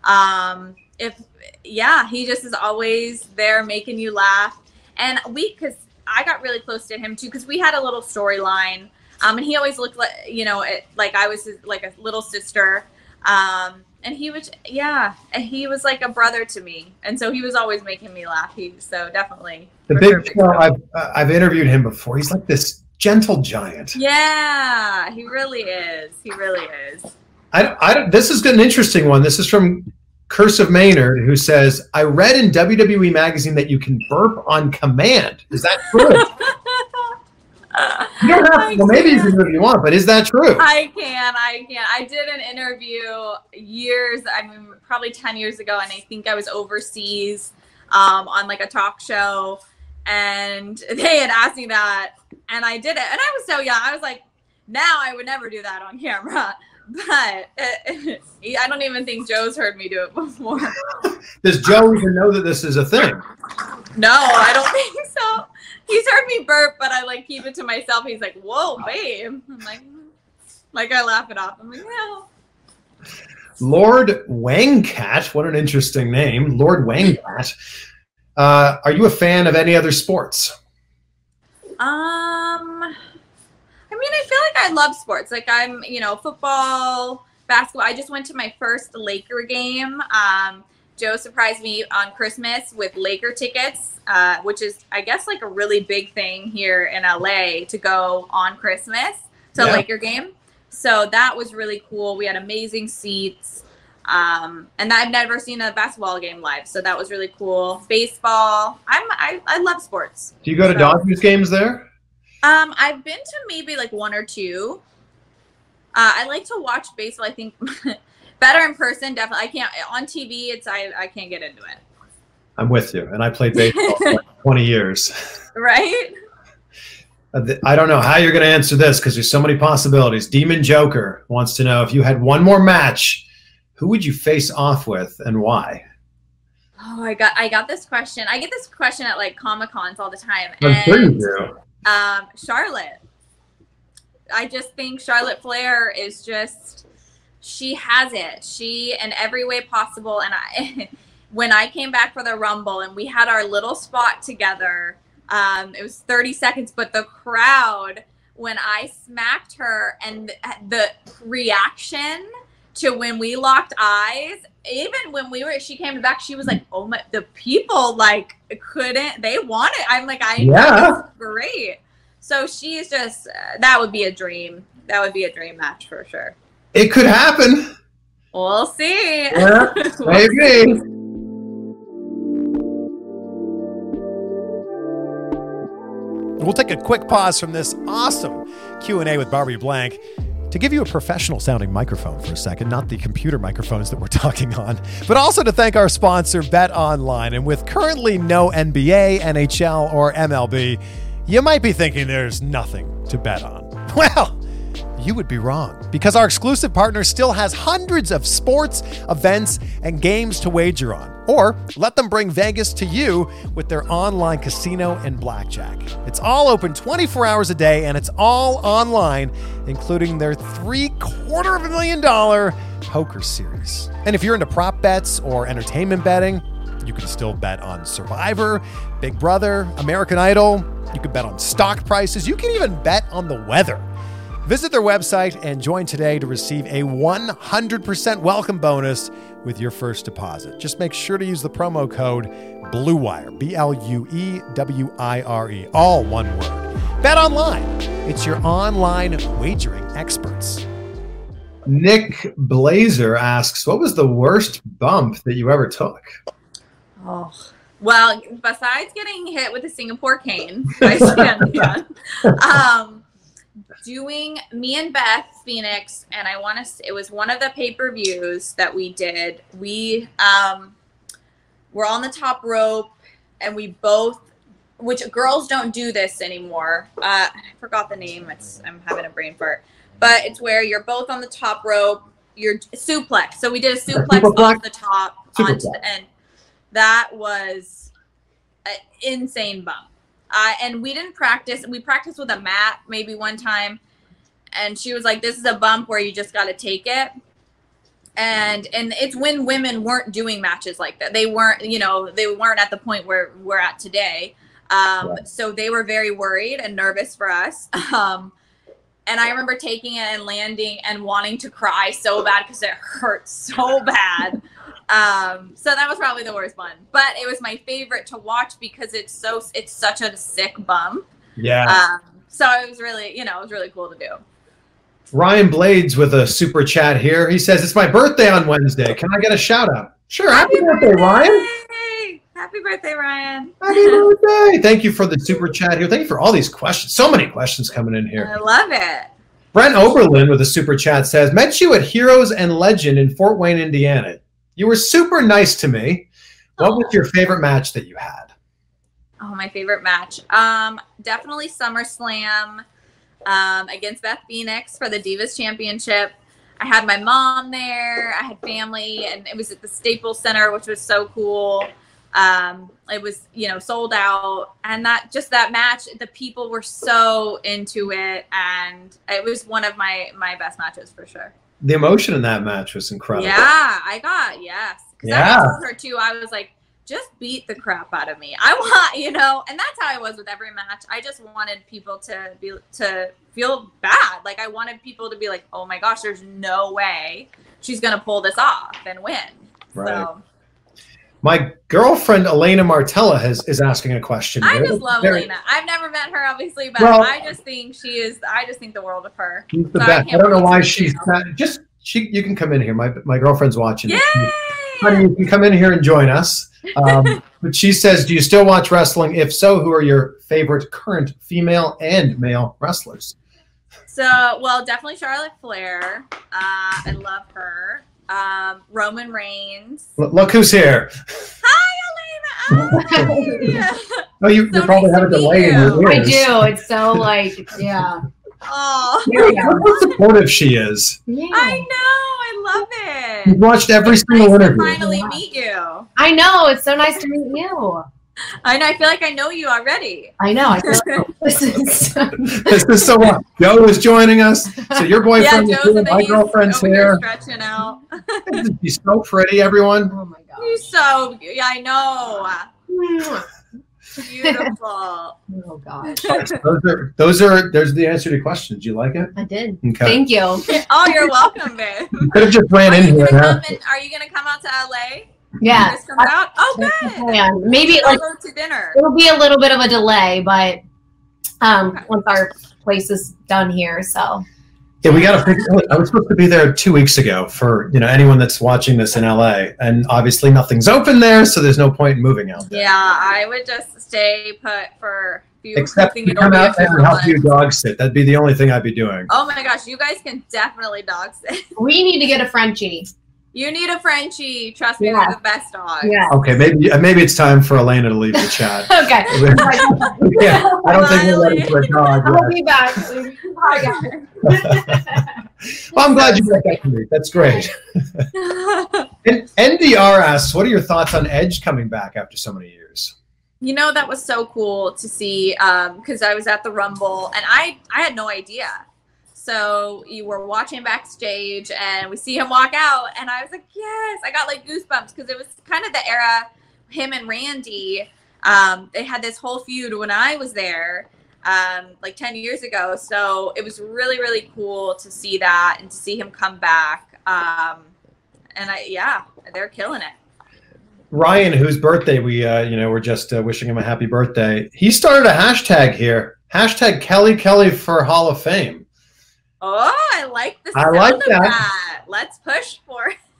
He just is always there making you laugh. And because I got really close to him too, because we had a little storyline. And he always looked like I was like a little sister. And he was like a brother to me. And so he was always making me laugh. So definitely. The Big Show, I've interviewed him before. He's like this gentle giant. Yeah, he really is. He really is. This is an interesting one. This is from Curse of Maynard, who says, I read in WWE Magazine that you can burp on command. Is that true? You don't have to. Well, maybe you can do it if you want, but is that true? I can. I did an interview probably 10 years ago, and I think I was overseas on like a talk show, and they had asked me that, and I did it. And I was so young. I was like, now I would never do that on camera. But I don't even think Joe's heard me do it before. Does Joe even know that this is a thing? No, I don't think so. He's heard me burp, but I like keep it to myself. He's like, "Whoa, babe!" I'm like I laugh it off. I'm like, "No." Lord Wangcat, what an interesting name, Lord Wangcat. Are you a fan of any other sports? I feel like I love sports. Like I'm, football, basketball. I just went to my first Laker game. Joe surprised me on Christmas with Laker tickets, which is, I guess, like a really big thing here in LA to go on Christmas to a Laker game. So that was really cool. We had amazing seats. And I've never seen a basketball game live. So that was really cool. Baseball. I love sports. Do you go to Dodgers games there? I've been to maybe like 1 or 2. I like to watch baseball. I think better in person. Definitely. I can't on TV. I can't get into it. I'm with you. And I played baseball for like 20 years. Right. I don't know how you're going to answer this because there's so many possibilities. Demon Joker wants to know if you had one more match, who would you face off with and why? Oh, I got this question. I get this question at like Comic-Cons all the time. I'm sure you do. Charlotte. I just think Charlotte Flair is just, she has it. She, in every way possible. And when I came back for the Rumble and we had our little spot together, it was 30 seconds, but the crowd, when I smacked her and the reaction to when we locked eyes, even when she came back, she was like, oh my, the people like they want it. I'm like, know, it's great. So she's just, that would be a dream. That would be a dream match for sure. It could happen. We'll see. Yeah, maybe. We'll take a quick pause from this awesome Q&A with Barbie Blank to give you a professional-sounding microphone for a second, not the computer microphones that we're talking on, but also to thank our sponsor, Bet Online. And with currently no NBA, NHL, or MLB, you might be thinking there's nothing to bet on. Well, you would be wrong, because our exclusive partner still has hundreds of sports, events, and games to wager on. Or let them bring Vegas to you with their online casino and blackjack. It's all open 24 hours a day, and it's all online, including their $750,000 poker series. And if you're into prop bets or entertainment betting, you can still bet on Survivor, Big Brother, American Idol. You can bet on stock prices. You can even bet on the weather. Visit their website and join today to receive a 100% welcome bonus with your first deposit. Just make sure to use the promo code BLUEWIRE, BLUEWIRE, all one word. Bet Online. It's your online wagering experts. Nick Blazer asks, what was the worst bump that you ever took? Oh, Well, besides getting hit with a Singapore cane by Scandion, doing me and Beth Phoenix, and I want to. It was one of the pay-per-views that we did. We were on the top rope, and we both, which girls don't do this anymore. I forgot the name. I'm having a brain fart, but it's where you're both on the top rope. You're suplex. So we did a suplex off the top onto the end. That was an insane bump. And we didn't practice. We practiced with a mat maybe one time. And she was like, this is a bump where you just got to take it. And it's when women weren't doing matches like that. They weren't, they weren't at the point where we're at today. So they were very worried and nervous for us. And I remember taking it and landing and wanting to cry so bad because it hurt so bad. So that was probably the worst one, but it was my favorite to watch because it's such a sick bump. Yeah. So it was really, it was really cool to do. Ryan Blades with a super chat here. He says, it's my birthday on Wednesday. Can I get a shout out? Sure. Happy birthday, Ryan. Happy birthday, Ryan. Happy birthday. Thank you for the super chat here. Thank you for all these questions. So many questions coming in here. I love it. Brent Oberlin with a super chat says, met you at Heroes and Legend in Fort Wayne, Indiana. You were super nice to me. What was your favorite match that you had? Oh, my favorite match. Definitely SummerSlam against Beth Phoenix for the Divas Championship. I had my mom there. I had family, and it was at the Staples Center, which was so cool. It was, sold out, and that match, the people were so into it, and it was one of my best matches for sure. The emotion in that match was incredible. Yeah, yes. Yeah. I told her too, I was like, just beat the crap out of me. I want, and that's how I was with every match. I just wanted people to feel bad. Like I wanted people to be like, oh my gosh, there's no way she's going to pull this off and win. Right. So. My girlfriend Elena Martella is asking a question. I just love Elena. I've never met her, obviously, but I just think I just think the world of her. She's the best. I don't know why she's you can come in here. My girlfriend's watching. Yay! Honey, you can come in here and join us. But she says, do you still watch wrestling? If so, who are your favorite current female and male wrestlers? So, well, definitely Charlotte Flair. I love her. Roman Reigns. Look who's here. Hi, Elena. Oh, you probably have a delay in your ears. I do. It's so yeah. Oh, look how supportive she is. Yeah. I know. I love it. You've watched every single interview. To finally meet you. I know. It's so nice to meet you. I know. I feel like I know you already. I know. I feel like this is so what? Joe is joining us. So your boyfriend is here. My girlfriend's here. Stretching out. She's so pretty, everyone. Oh my gosh. You're so. Yeah, I know. Beautiful. Oh gosh. There's the answer to your question. Did you like it? I did. Okay. Thank you. Oh, you're welcome, babe. You could have just ran in here. Are you gonna come out to LA? Yeah. Out? Oh, good. Yeah. Maybe we'll go to dinner. It'll be a little bit of a delay, but once our place is done here, so. Yeah, we got to figure. I was supposed to be there 2 weeks ago for anyone that's watching this in LA, and obviously nothing's open there, so there's no point in moving out there. Yeah, I would just stay put for a few. Except you come out there and help you dog sit. That'd be the only thing I'd be doing. Oh my gosh, you guys can definitely dog sit. We need to get a Frenchie. You need a Frenchie. Trust me, they're the best dogs. Yeah. Okay, maybe it's time for Elena to leave the chat. Okay. Yeah, I don't think we're ready for a dog. I'll be back. Well, I'm glad you got that to me. That's great. And NDR asks, what are your thoughts on Edge coming back after so many years? That was so cool to see because I was at the Rumble and I had no idea. So you were watching backstage and we see him walk out and I was like, yes, I got like goosebumps because it was kind of the era, him and Randy, they had this whole feud when I was there like 10 years ago. So it was really, really cool to see that and to see him come back. And they're killing it. Ryan, whose birthday we're just wishing him a happy birthday. He started a hashtag here, hashtag Kelly for Hall of Fame. Oh, I like the sound I like of that. Let's push for it.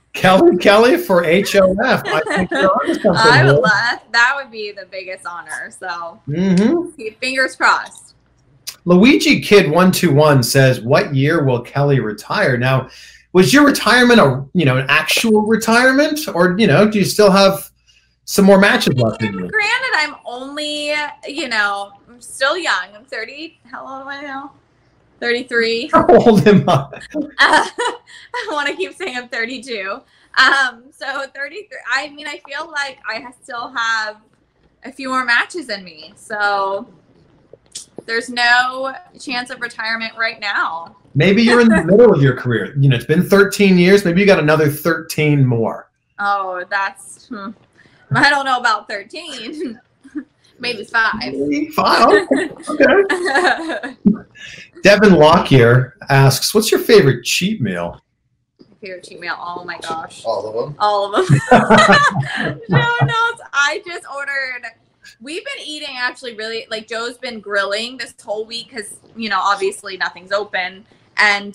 Kelly for HOF. I think you're onto something I would here. love that. Would be the biggest honor. So fingers crossed. Luigi Kid 121 says, "What year will Kelly retire?" Now, was your retirement an actual retirement, or do you still have some more matches left in you? Granted, I'm only I'm still young. I'm 30. How old am I now? 33. Hold him up. I want to keep saying I'm 32. So 33. I mean, I feel like I still have a few more matches in me. So there's no chance of retirement right now. Maybe you're in the middle of your career. It's been 13 years. Maybe you got another 13 more. Oh, that's. I don't know about 13. Maybe 5. 5. Okay. Devin Lockyer asks, "What's your favorite cheat meal?" Favorite cheat meal? Oh my gosh. All of them. All of them. No, I just ordered. We've been eating actually really, like Joe's been grilling this whole week because, obviously nothing's open. And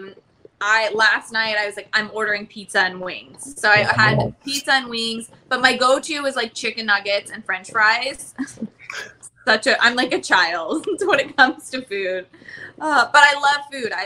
last night I was like, I'm ordering pizza and wings. So I had pizza and wings, but my go-to was like chicken nuggets and French fries. I'm like a child when it comes to food. But I love food. I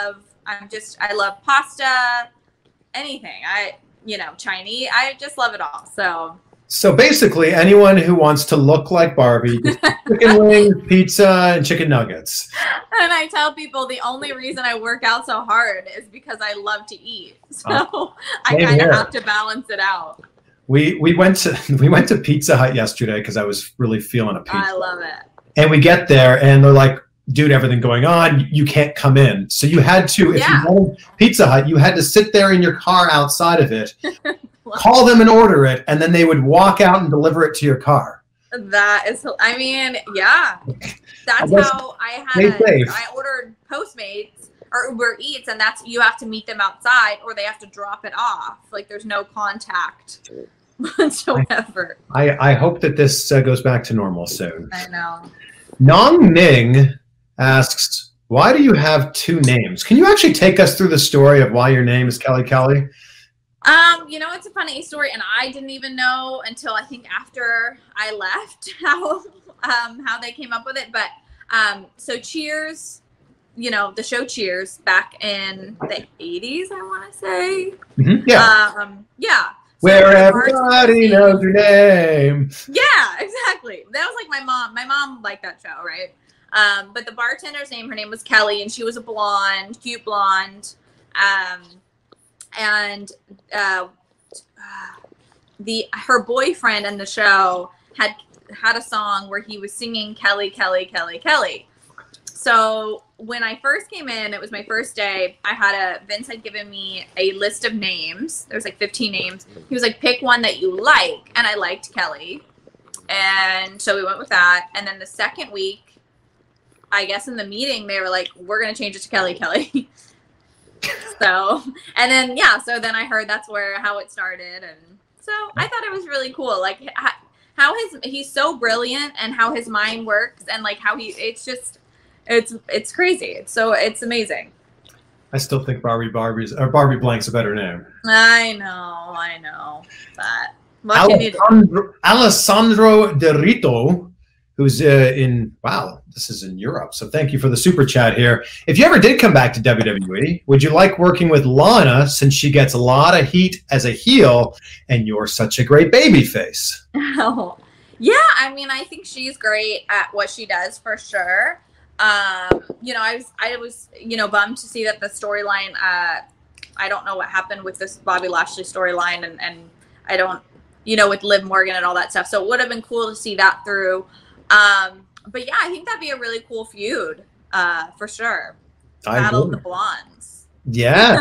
love pasta, anything. Chinese. I just love it all. So basically, anyone who wants to look like Barbie, just chicken wings, pizza, and chicken nuggets. And I tell people the only reason I work out so hard is because I love to eat. So I kind of have to balance it out. We went to Pizza Hut yesterday because I was really feeling a pizza. I love it. And we get there and they're like, "Dude, everything going on, you can't come in." So you had to, if you wanted Pizza Hut, you had to sit there in your car outside of it, call them and order it, and then they would walk out and deliver it to your car. That is, yeah. That's how I ordered Postmates or Uber Eats, and you have to meet them outside or they have to drop it off. Like there's no contact whatsoever. I hope that this goes back to normal soon. I know. Nong Ning asks, "Why do you have 2 names?" Can you actually take us through the story of why your name is Kelly Kelly? It's a funny story, and I didn't even know until I think after I left how they came up with it. But so Cheers, the show Cheers back in the 80s, I want to say. Mm-hmm. Yeah. Yeah. Where everybody knows your name. Yeah, exactly. That was like my mom. My mom liked that show, right? But the bartender's name, her name was Kelly, and she was a blonde, cute blonde. And her boyfriend in the show had a song where he was singing Kelly, Kelly, Kelly, Kelly. So when I first came in, it was my first day. Vince had given me a list of names. There was like 15 names. He was like, "Pick one that you like," and I liked Kelly, and so we went with that. And then the second week, I guess in the meeting, they were like, "We're gonna change it to Kelly, Kelly." So then I heard that's how it started, and so I thought it was really cool, like how he's so brilliant and how his mind works, and like how it's crazy. It's amazing. I still think Barbie Blank's a better name. I know, but what can you do? Alessandro Derrito, who's this is in Europe. So thank you for the super chat here. If you ever did come back to WWE, would you like working with Lana, since she gets a lot of heat as a heel and you're such a great baby face? Oh, yeah. I mean, I think she's great at what she does for sure. I was bummed to see that the storyline, I don't know what happened with this Bobby Lashley storyline and I don't, with Liv Morgan and all that stuff. So it would have been cool to see that through. But yeah, I think that'd be a really cool feud, for sure. Battle of the Blondes. Yeah.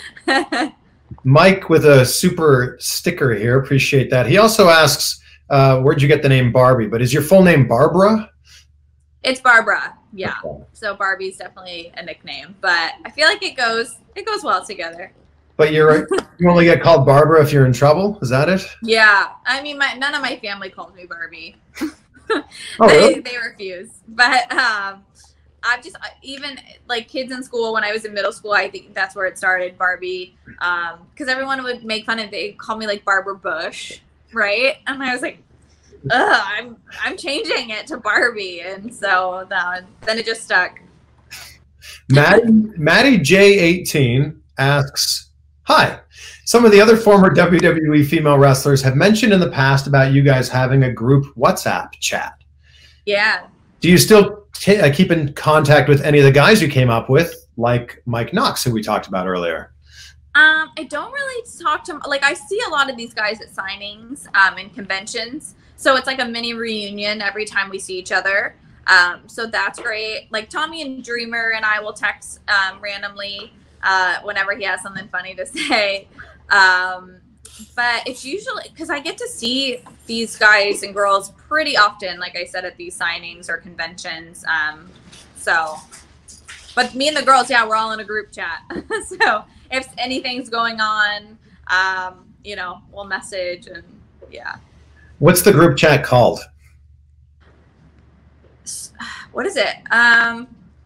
Mike with a super sticker here. Appreciate that. He also asks, where'd you get the name Barbie? But is your full name Barbara? It's Barbara. Yeah. Okay. So Barbie's definitely a nickname, but I feel like it goes well together. But you only get called Barbara if you're in trouble? Is that it? Yeah. I mean, none of my family calls me Barbie. Oh, really? They refuse. But I've just even like kids in school when I was in middle school, I think that's where it started, Barbie. Because everyone would make fun of, they call me like Barbara Bush, right? And I was like, I'm changing it to Barbie, and so then it just stuck. Maddie J18 asks, "Hi, some of the other former WWE female wrestlers have mentioned in the past about you guys having a group WhatsApp chat. Yeah. Do you still keep in contact with any of the guys you came up with, like Mike Knox, who we talked about earlier?" I don't really talk to, like, I see a lot of these guys at signings and conventions, so it's like a mini reunion every time we see each other. So that's great. Like Tommy and Dreamer and I will text randomly whenever he has something funny to say. But it's usually because I get to see these guys and girls pretty often, like I said, at these signings or conventions. But me and the girls, yeah, we're all in a group chat. So if anything's going on, we'll message and yeah. What's the group chat called? What is it? I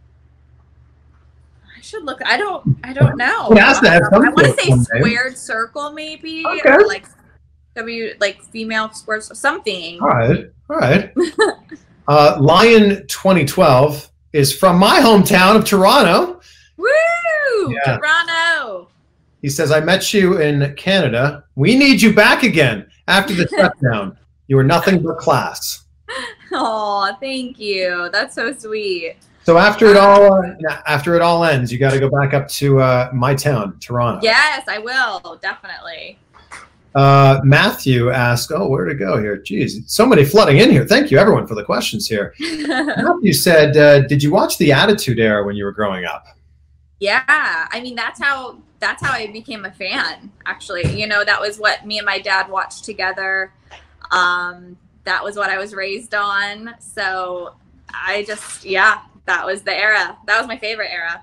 should look. I don't know. It has to have I want to say someday. Squared Circle, maybe, Okay. or like female squares or something. All right. Lion 2012 is from my hometown of Toronto. Woo! Yeah. Toronto. He says, "I met you in Canada. We need you back again after the shutdown. You were nothing but class." Oh, thank you. That's so sweet. So after it all ends, you got to go back up to my town, Toronto. Yes, I will, definitely. Matthew asked, "Oh, where to go here? Geez, so many flooding in here. Thank you, everyone, for the questions here." Matthew said, "Did you watch the Attitude Era when you were growing up?" Yeah, I mean that's how I became a fan. Actually, that was what me and my dad watched together. That was what I was raised on. So that was the era. That was my favorite era.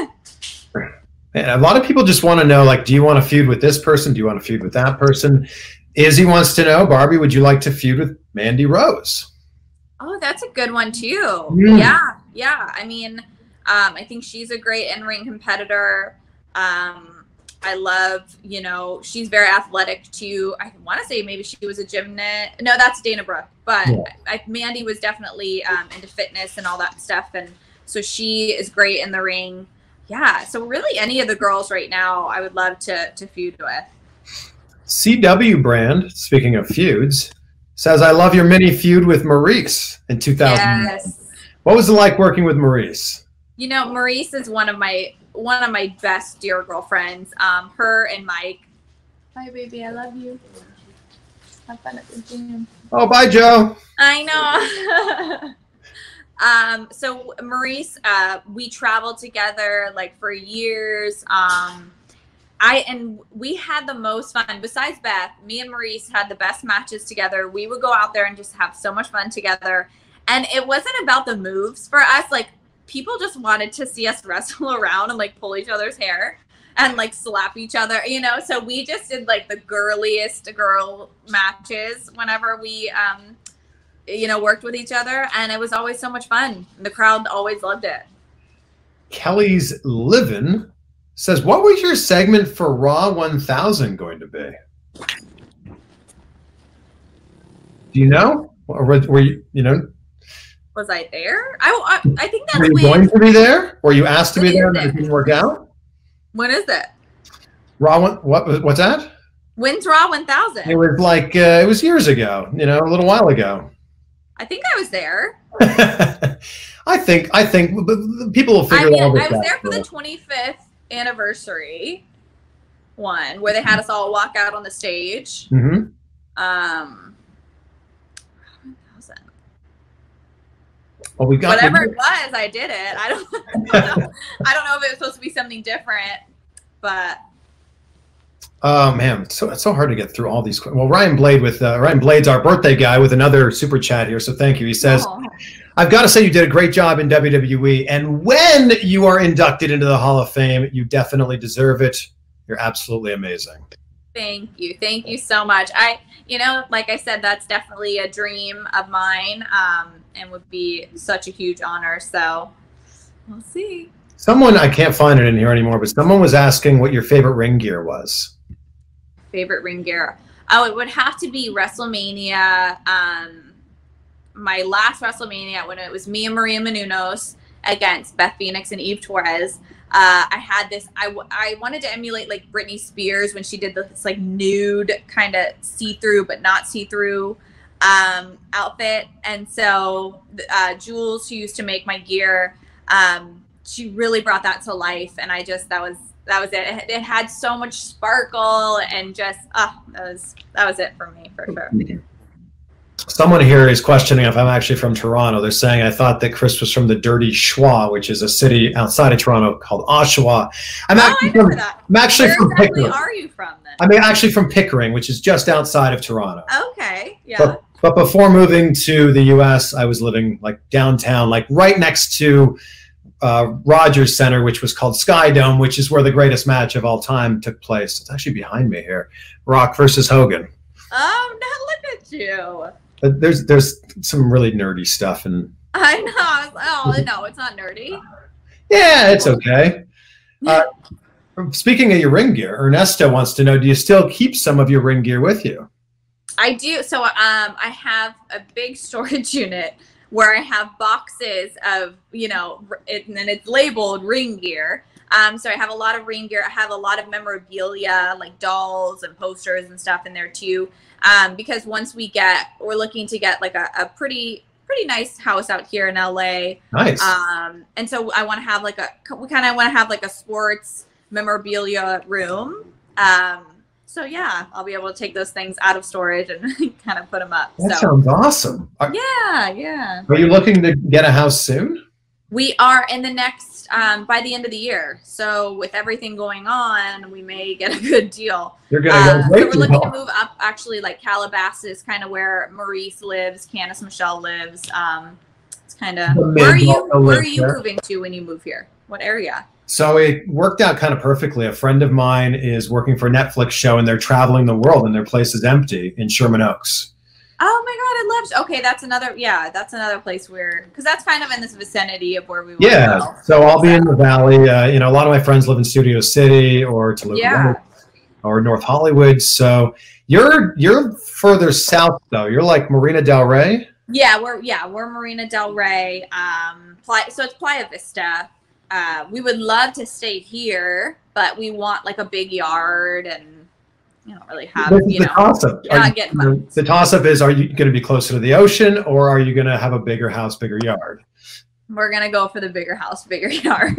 Man, a lot of people just want to know, like, do you want to feud with this person? Do you want to feud with that person? Izzy wants to know, Barbie, would you like to feud with Mandy Rose? Oh, that's a good one too. Mm. Yeah. I mean, I think she's a great in-ring competitor. I love, she's very athletic too. I want to say maybe she was a gymnast. No, that's Dana Brooke. But yeah. Mandy was definitely into fitness and all that stuff. And so she is great in the ring. Yeah. So really any of the girls right now, I would love to feud with. CW Brand, speaking of feuds, says, "I love your mini feud with Maurice in 2000. Yes. What was it like working with Maurice?" Maurice is one of my best dear girlfriends. Her and Mike. Bye, baby. I love you. Have fun at the gym. Oh, bye, Joe. I know. So Maurice, we traveled together like for years. We had the most fun. Besides Beth, me and Maurice had the best matches together. We would go out there and just have so much fun together. And it wasn't about the moves for us. Like, people just wanted to see us wrestle around and like pull each other's hair and like slap each other, so we just did like the girliest girl matches whenever we worked with each other, and it was always so much fun. The crowd always loved it. Kelly's Livin' says, "What was your segment for Raw 1000 going to be?" Do you know? Or were you, Was I there? I think that's were you going to be there? Were you asked to be there and it didn't work out? When is it? What's that? When's Raw 1000? It was like it was years ago, a little while ago. I think I was there. I think people will figure all this out. I was there for the 25th anniversary one where they had us all walk out on the stage. Mm-hmm. Well, whatever it was, I did it. I don't know. I don't know if it was supposed to be something different, but. Oh man, it's so hard to get through all these. Well, Ryan Blade's our birthday guy with another super chat here, so thank you. He says, "I've got to say you did a great job in WWE, and when you are inducted into the Hall of Fame, you definitely deserve it. You're absolutely amazing." Thank you so much. Like I said, that's definitely a dream of mine, and would be such a huge honor. So, We'll see. Someone, I can't find it in here anymore, but someone was asking what your favorite ring gear was. Favorite ring gear? Oh, it would have to be WrestleMania. My last WrestleMania, when it was me and Maria Menounos against Beth Phoenix and Eve Torres. I had this. I wanted to emulate like Britney Spears when she did this like nude kind of see-through but not see-through outfit. And so Jules, who used to make my gear, she really brought that to life. And I just that was it. It had so much sparkle and just that was it for me for sure. Someone here is questioning if I'm actually from Toronto. They're saying I thought that Chris was from the Dirty Schwa, which is a city outside of Toronto called Oshawa. I'm actually from Pickering. Where are you from then? I'm actually from Pickering, which is just outside of Toronto. Okay, yeah. But before moving to the U.S., I was living like downtown, like right next to Rogers Center, which was called Sky Dome, which is where the greatest match of all time took place. It's actually behind me here. Rock versus Hogan. Oh, now look at you. There's some really nerdy stuff, and I know. Oh no, it's not nerdy. Yeah, it's okay. Speaking of your ring gear, Ernesto wants to know: do you still keep some of your ring gear with you? I do. So I have a big storage unit where I have boxes of and then it's labeled ring gear. So I have a lot of ring gear. I have a lot of memorabilia, like dolls and posters and stuff in there too. Because once we're looking to get like a pretty nice house out here in LA. Nice. And so I want to have we kind of want to have like a sports memorabilia room. So yeah, I'll be able to take those things out of storage and kind of put them up. That sounds awesome. Yeah. Are you looking to get a house soon? We are in the next, by the end of the year. So with everything going on, we may get a good deal. You're going to so we're looking to move up, actually, like Calabasas, kind of where Maurice lives, Candice Michelle lives. It's kind of, where are you moving to when you move here? What area? So it worked out kind of perfectly. A friend of mine is working for a Netflix show, and they're traveling the world, and their place is empty in Sherman Oaks. Oh my God, I love. Okay, that's another place where, because that's kind of in this vicinity of where we. Yeah, go. So I'll be in the Valley. A lot of my friends live in Studio City or Toluca or North Hollywood. So you're further south though. You're like Marina Del Rey. Yeah, we're Marina Del Rey. So it's Playa Vista. We would love to stay here, but we want like a big yard and. You don't really have, the toss-up. The toss-up is: are you going to be closer to the ocean, or are you going to have a bigger house, bigger yard? We're going to go for the bigger house, bigger yard.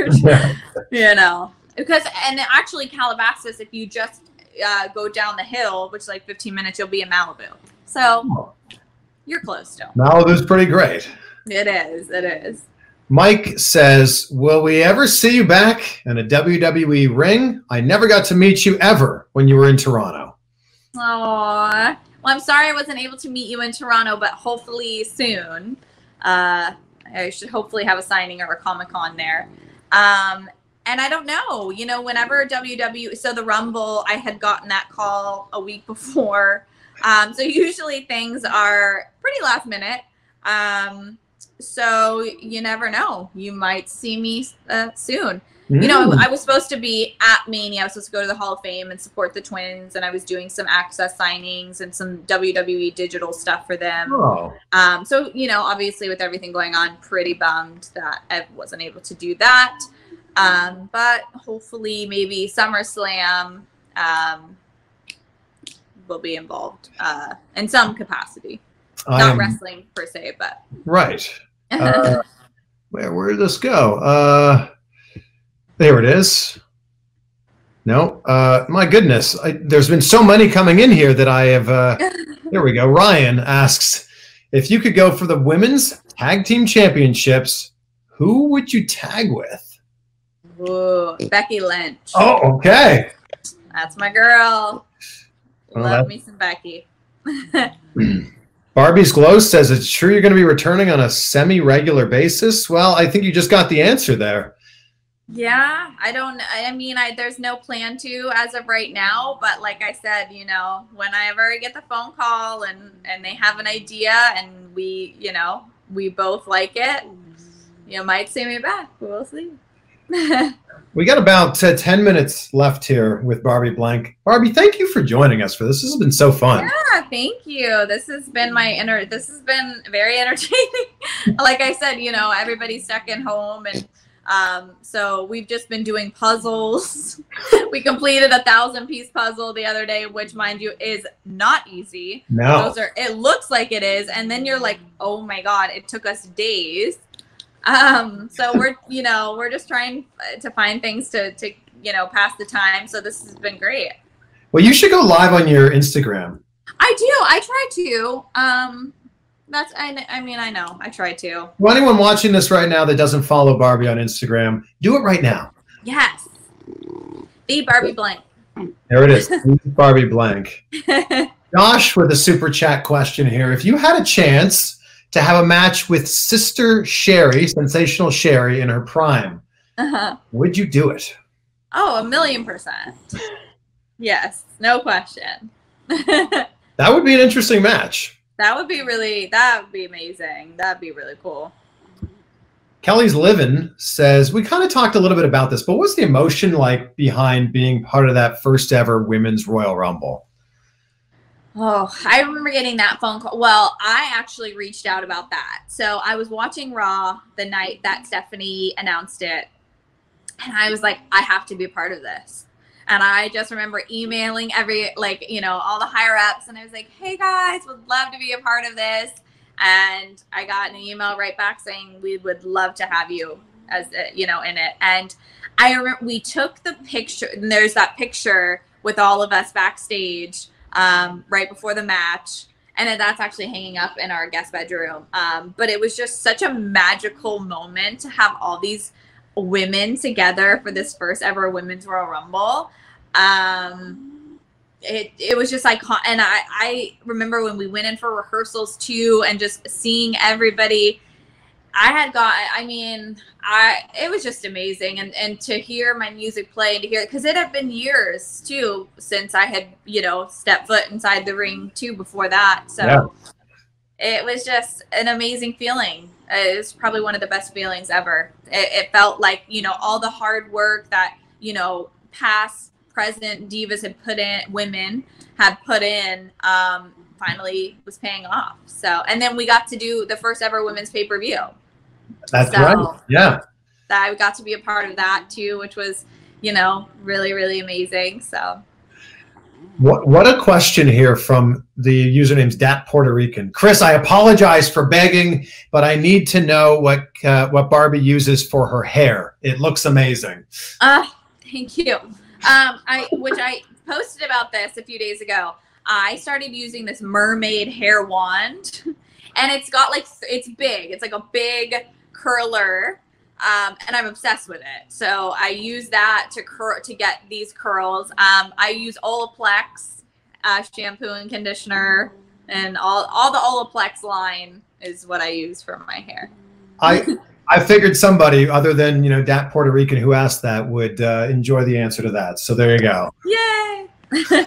Because actually Calabasas, if you just go down the hill, which is like 15 minutes, you'll be in Malibu. So you're close still. Malibu's pretty great. It is. Mike says, will we ever see you back in a WWE ring? I never got to meet you ever when you were in Toronto. Aww. Well, I'm sorry I wasn't able to meet you in Toronto, but hopefully soon. I should hopefully have a signing or a Comic-Con there. And I don't know, whenever WWE, so the Rumble, I had gotten that call a week before. So usually things are pretty last minute. So you never know. You might see me soon. I was supposed to be at Mania. I was supposed to go to the Hall of Fame and support the Twins, and I was doing some access signings and some WWE digital stuff for them. Oh. So, obviously with everything going on, pretty bummed that I wasn't able to do that. But hopefully maybe SummerSlam will be involved in some capacity. Not wrestling per se, but. Right. Where did this go? There it is. No, my goodness. There's been so many coming in here that I have. There we go. Ryan asks, if you could go for the women's tag team championships, who would you tag with? Ooh, Becky Lynch. Oh, okay. That's my girl. Love me some Becky. Barbie's Glow says, it's true you're going to be returning on a semi-regular basis? Well, I think you just got the answer there. Yeah, there's no plan to as of right now. But like I said, whenever I get the phone call and they have an idea and we both like it, you might see me back. We'll see. We got about 10 minutes left here with Barbie Blank. Barbie, thank you for joining us for this. This has been so fun. Yeah, thank you. This has been this has been very entertaining. Like I said, you know, everybody's stuck in home, and so we've just been doing puzzles. We completed a 1,000-piece puzzle the other day, which, mind you, is not easy. No. It looks like it is, and then you're like, oh my God, it took us days. So we're just trying to find things to pass the time. So this has been great. Well, you should go live on your Instagram. I do. I try to. I know. I try to. Well, anyone watching this right now that doesn't follow Barbie on Instagram, do it right now. Yes. The Barbie Blank. There it is. Barbie Blank. Josh with a super chat question here. If you had a chance to have a match with Sister Sherry, Sensational Sherry, in her prime, would you do it? Oh, 1,000,000%. Yes, no question. That would be an interesting match. That would be amazing. That'd be really cool. Kelly's Livin' says, we kind of talked a little bit about this, but what's the emotion like behind being part of that first ever Women's Royal Rumble? Oh, I remember getting that phone call. Well, I actually reached out about that. So I was watching Raw the night that Stephanie announced it, and I was like, I have to be a part of this. And I just remember emailing all the higher ups, and I was like, hey guys, would love to be a part of this. And I got an email right back saying we would love to have you as in it. And I remember we took the picture, and there's that picture with all of us backstage right before the match, and that's actually hanging up in our guest bedroom. But it was just such a magical moment to have all these women together for this first ever Women's Royal Rumble. It was just iconic, and I remember when we went in for rehearsals too, and just seeing everybody. It was just amazing, and to hear my music play, and to hear, because it had been years too since I had stepped foot inside the ring too before that. So yeah. It was just an amazing feeling. It was probably one of the best feelings ever. It felt like all the hard work that past, present divas women had put in finally was paying off. So, and then we got to do the first ever women's pay-per-view. That's right. Yeah. I got to be a part of that too, which was, really, really amazing. So. What a question here from the username's Dat Puerto Rican. Chris, I apologize for begging, but I need to know what Barbie uses for her hair. It looks amazing. Thank you. I posted about this a few days ago. I started using this mermaid hair wand, and it's got it's big. It's like a big curler, and I'm obsessed with it. So I use that to get these curls. I use Olaplex shampoo and conditioner, and all the Olaplex line is what I use for my hair. I figured somebody other than Dat Puerto Rican who asked that would enjoy the answer to that. So there you go. Yay!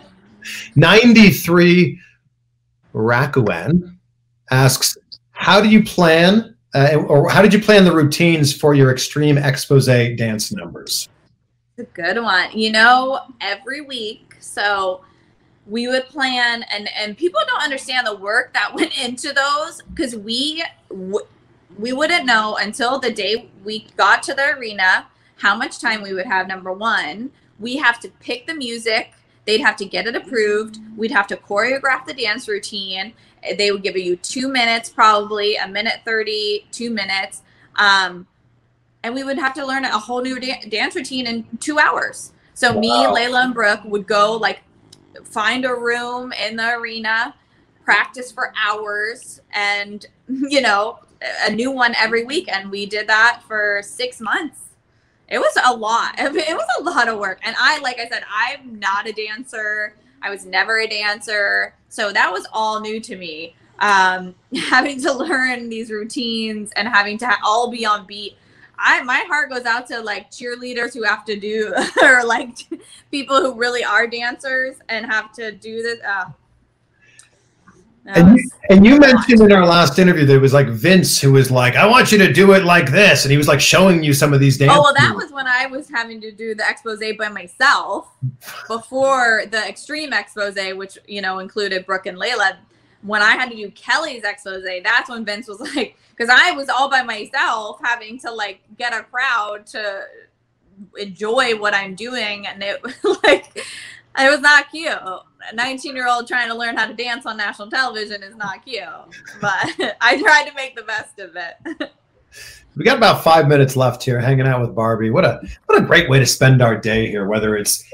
93 Rakuan asks, how do you plan how did you plan the routines for your Extreme Expose dance numbers? It's a good one. Every week. So we would plan, and people don't understand the work that went into those, because we wouldn't know until the day we got to the arena how much time we would have. Number one, we have to pick the music. They'd have to get it approved. We'd have to choreograph the dance routine. They would give you 2 minutes, probably 1:30, 2 minutes. And we would have to learn a whole new dance routine in 2 hours. So me, Layla, and Brooke would go find a room in the arena, practice for hours, and, a new one every week. And we did that for 6 months. It was a lot. It was a lot of work. And like I said, I'm not a dancer. I was never a dancer. So that was all new to me. Having to learn these routines and having to all be on beat. My heart goes out to cheerleaders who have to do, or people who really are dancers and have to do this. And you mentioned in our last interview that it was like Vince who was like, I want you to do it like this. And he was like showing you some of these dances. Oh, well, that was when I was having to do the expose by myself before the extreme expose, which, you know, included Brooke and Layla. When I had to do Kelly's expose, that's when Vince was like, because I was all by myself having to like get a crowd to enjoy what I'm doing. And it like, it was not cute. A 19-year-old trying to learn how to dance on national television is not cute, but I tried to make the best of it. We got about 5 minutes left here hanging out with Barbie. What a great way to spend our day here, whether it's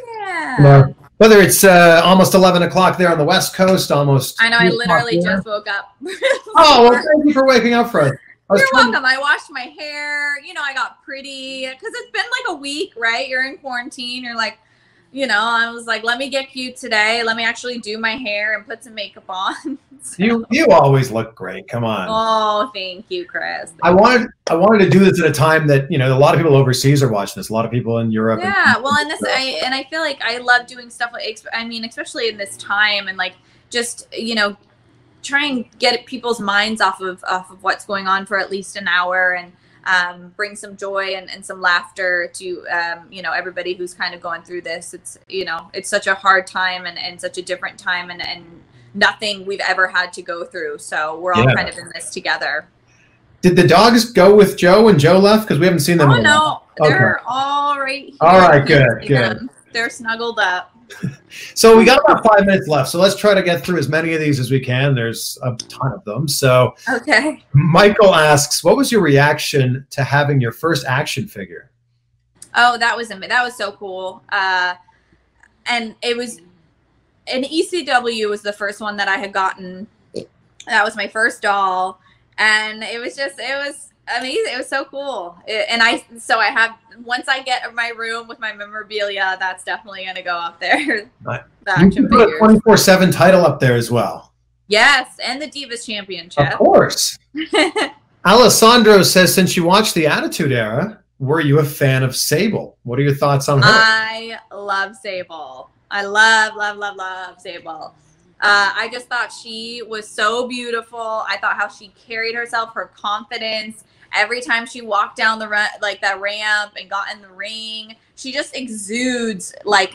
almost 11 o'clock there on the West Coast, almost. I know, I literally just woke up. Oh, well, thank you for waking up for us. You're welcome. I washed my hair. You know, I got pretty because it's been like a week, right? You're in quarantine. You're like, you know, I was like, let me get cute today. Let me actually do my hair and put some makeup on. So. You always look great. Come on. Oh, thank you, Chris. I wanted to do this at a time that, you know, a lot of people overseas are watching this. A lot of people in Europe. Yeah, well, and I feel like I love doing stuff like, I mean, especially in this time and like just, you know, try and get people's minds off of what's going on for at least an hour and bring some joy and some laughter to, you know, everybody who's kind of going through this. It's, you know, it's such a hard time and such a different time and nothing we've ever had to go through. So we're all kind of in this together. Did the dogs go with Joe when Joe left? Because we haven't seen them. Oh, no. They're all right here. All right, good. They're snuggled up. So we got about 5 minutes left. So let's try to get through as many of these as we can. There's a ton of them. So okay. Michael asks, what was your reaction to having your first action figure? Oh, that was so cool. And it was an ECW was the first one that I had gotten. That was my first doll. And it was amazing. It was so cool. Once I get my room with my memorabilia, that's definitely going to go up there. The action figures. Put a 24/7 title up there as well. Yes, and the Divas Championship. Of course. Alessandro says, since you watched the Attitude Era, were you a fan of Sable? What are your thoughts on her? I love Sable. I love Sable. I just thought she was so beautiful. I thought how she carried herself, her confidence. Every time she walked down that ramp and got in the ring, she just exudes like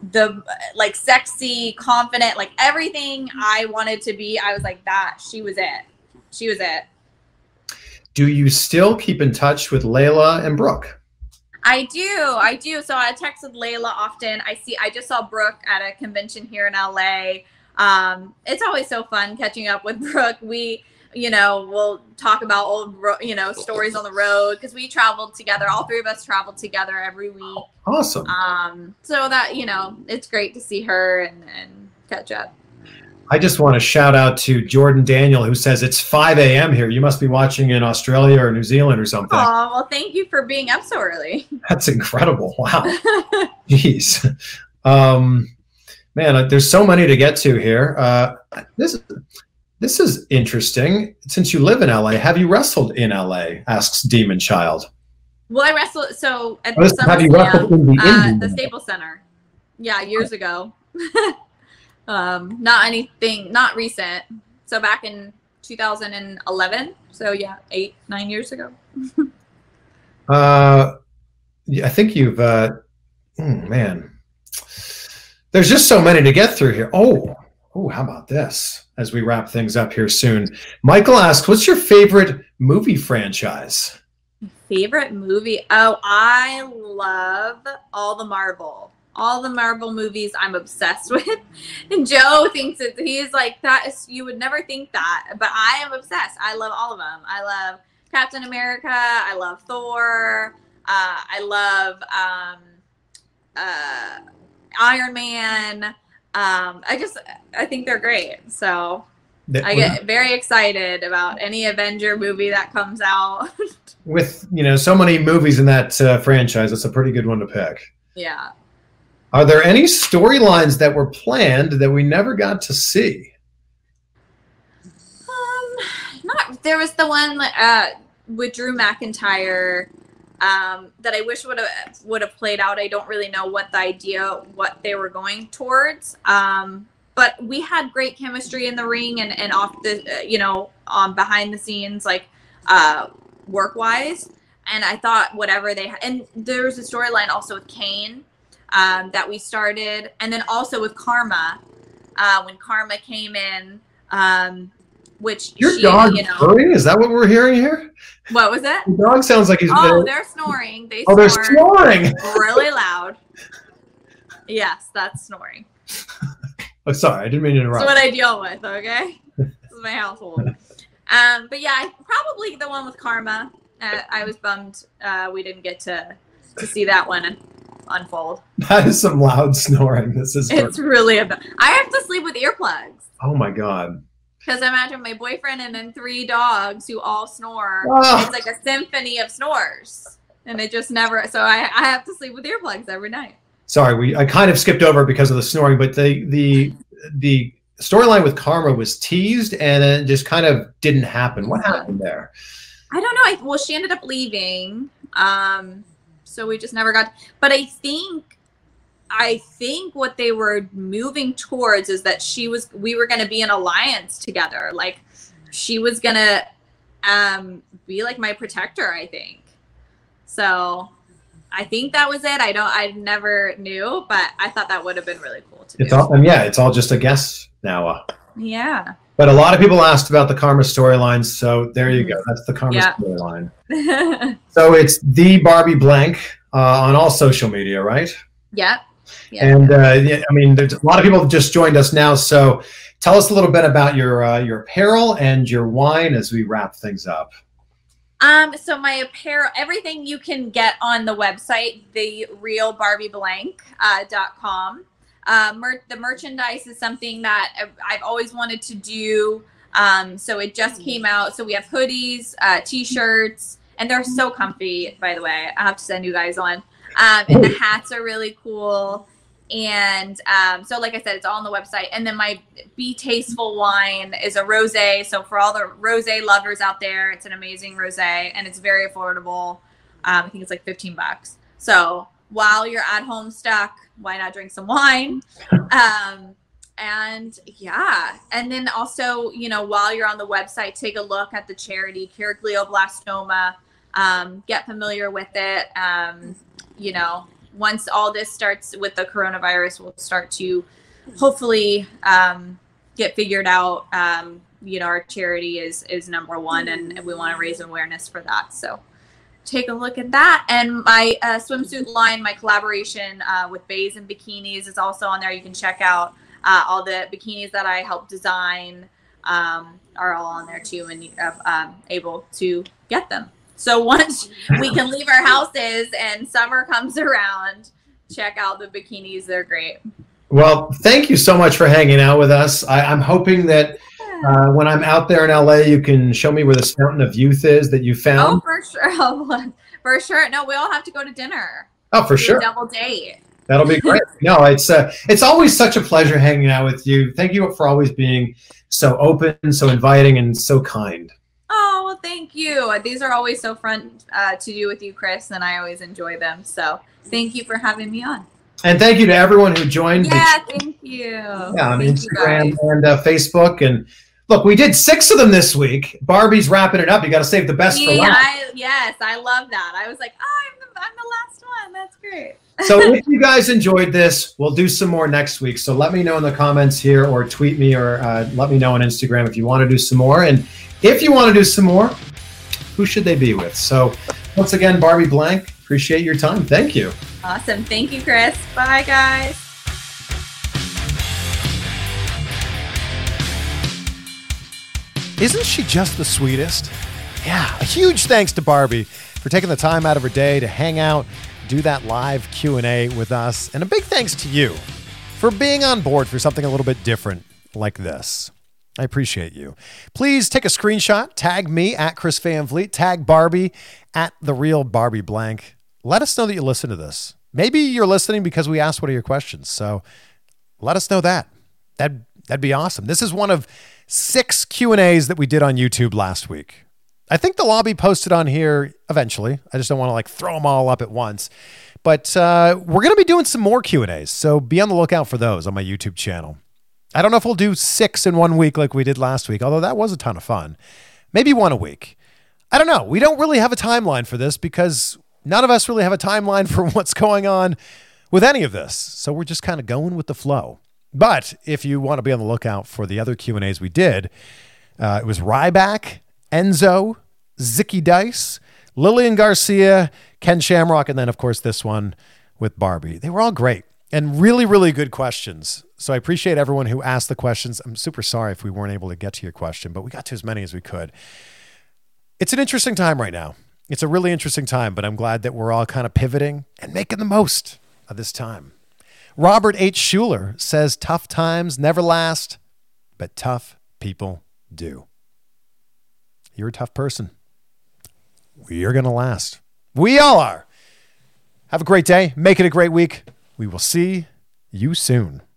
sexy, confident, like everything I wanted to be. I was like that. She was it. Do you still keep in touch with Layla and Brooke? I do. So I texted Layla often. I just saw Brooke at a convention here in LA. It's always so fun catching up with Brooke. We, you know, we'll talk about old, you know, stories on the road because we traveled together. All three of us traveled together every week. Awesome. So that, you know, it's great to see her and catch up. I just want to shout out to Jordan Daniel, who says it's 5 a.m. here. You must be watching in Australia or New Zealand or something. Oh, well, thank you for being up so early. That's incredible. Wow. Jeez. Man, there's so many to get to here. This is interesting. Since you live in LA, have you wrestled in LA? Asks Demon Child. Well, I wrestled at have you wrestled in the Staples Center. Yeah, years ago. Not recent. So back in 2011. So yeah, 8-9 years ago. I think you've. Man. There's just so many to get through here. Oh, how about this? As we wrap things up here soon, Michael asks, "What's your favorite movie franchise?" Favorite movie? Oh, I love all the Marvel movies. I'm obsessed with. And Joe thinks he's like that. You would never think that, but I am obsessed. I love all of them. I love Captain America. I love Thor. I love Iron Man. I think they're great. So I get very excited about any Avenger movie that comes out. With, you know, so many movies in that franchise, it's a pretty good one to pick. Yeah. Are there any storylines that were planned that we never got to see? There was the one with Drew McIntyre that I wish would have played out. I don't really know what they were going towards. But but we had great chemistry in the ring and off the, behind the scenes, like work wise. And I thought whatever they had, and there was a storyline also with Kane that we started. And then also with Karma, when Karma came in, which your dog purring? Is that what we're hearing here? What was it? The dog sounds like he's. They're snoring. They're snoring really loud. Yes, that's snoring. Oh, sorry, I didn't mean to interrupt. That's what I deal with. Okay, this is my household. But yeah, probably the one with Karma. I was bummed we didn't get to see that one unfold. That is some loud snoring. It's really I have to sleep with earplugs. Oh my God. Because imagine my boyfriend and then 3 dogs who all snore. Oh. It's like a symphony of snores. And it just never, so I have to sleep with earplugs every night. Sorry, I kind of skipped over because of the snoring, but the storyline with Karma was teased and then just kind of didn't happen. What happened there? I don't know. Well, she ended up leaving. So we just never got, but I think what they were moving towards is that we were going to be an alliance together. Like she was going to be like my protector, I think. So I think that was it. I never knew, but I thought that would have been really cool to do. It's all just a guess now. Yeah. But a lot of people asked about the Karma storylines, so there you go. That's the Karma storyline. So it's the Barbie Blank on all social media, right? Yep. Yeah. And there's a lot of people just joined us now. So tell us a little bit about your apparel and your wine as we wrap things up. So my apparel, everything you can get on the website, therealbarbieblank.com. The merchandise is something that I've always wanted to do. So it just came out. So we have hoodies, t-shirts, and they're so comfy, by the way. I have to send you guys on. And the hats are really cool. And so like I said, it's all on the website. And then my Be Tasteful wine is a rosé. So for all the rosé lovers out there, it's an amazing rosé and it's very affordable. I think it's like $15. So while you're at home stuck, why not drink some wine? And then also, while you're on the website, take a look at the charity Keratoglioblastoma. Get familiar with it. Once all this starts with the coronavirus, we'll start to hopefully get figured out. Our charity is number one, and we want to raise awareness for that. So take a look at that. And my swimsuit line, my collaboration with Bays and Bikinis is also on there. You can check out all the bikinis that I helped design are all on there too, and able to get them. So once we can leave our houses and summer comes around, check out the bikinis. They're great. Well, thank you so much for hanging out with us. I'm hoping that when I'm out there in LA, you can show me where the Fountain of Youth is that you found. Oh, for sure. For sure. No, we all have to go to dinner. Oh, for sure. Double date. That'll be great. No, it's always such a pleasure hanging out with you. Thank you for always being so open, so inviting, and so kind. Oh, well, thank you. These are always so fun to do with you, Chris, and I always enjoy them. So thank you for having me on. And thank you to everyone who joined. Yeah, thank you. Yeah, on Instagram and Facebook. And look, we did 6 of them this week. Barbie's wrapping it up. You got to save the best for last. Yes, I love that. I was like, I'm the last one. That's great. So if you guys enjoyed this, we'll do some more next week. So let me know in the comments here or tweet me or let me know on Instagram if you want to do some more. And if you want to do some more, who should they be with? So once again, Barbie Blank, appreciate your time. Thank you. Awesome. Thank you, Chris. Bye, guys. Isn't she just the sweetest? Yeah, a huge thanks to Barbie for taking the time out of her day to hang out, do that live Q&A with us. And a big thanks to you for being on board for something a little bit different like this. I appreciate you. Please take a screenshot, tag me at Chris Van Vliet, tag Barbie at The Real Barbie Blank. Let us know that you listen to this. Maybe you're listening because we asked what are your questions. So let us know that. That'd be awesome. This is one of 6 Q&As that we did on YouTube last week. I think they'll all be posted on here eventually. I just don't want to throw them all up at once. But we're going to be doing some more Q&As, so be on the lookout for those on my YouTube channel. I don't know if we'll do 6 in 1 week like we did last week, although that was a ton of fun. Maybe 1 a week. I don't know. We don't really have a timeline for this because none of us really have a timeline for what's going on with any of this. So we're just kind of going with the flow. But if you want to be on the lookout for the other Q&As we did, it was Ryback, Enzo, Zicky Dice, Lillian Garcia, Ken Shamrock, and then, of course, this one with Barbie. They were all great and really, really good questions. So I appreciate everyone who asked the questions. I'm super sorry if we weren't able to get to your question, but we got to as many as we could. It's an interesting time right now. It's a really interesting time, but I'm glad that we're all kind of pivoting and making the most of this time. Robert H. Schuler says, tough times never last, but tough people do. You're a tough person. We're going to last. We all are. Have a great day. Make it a great week. We will see you soon.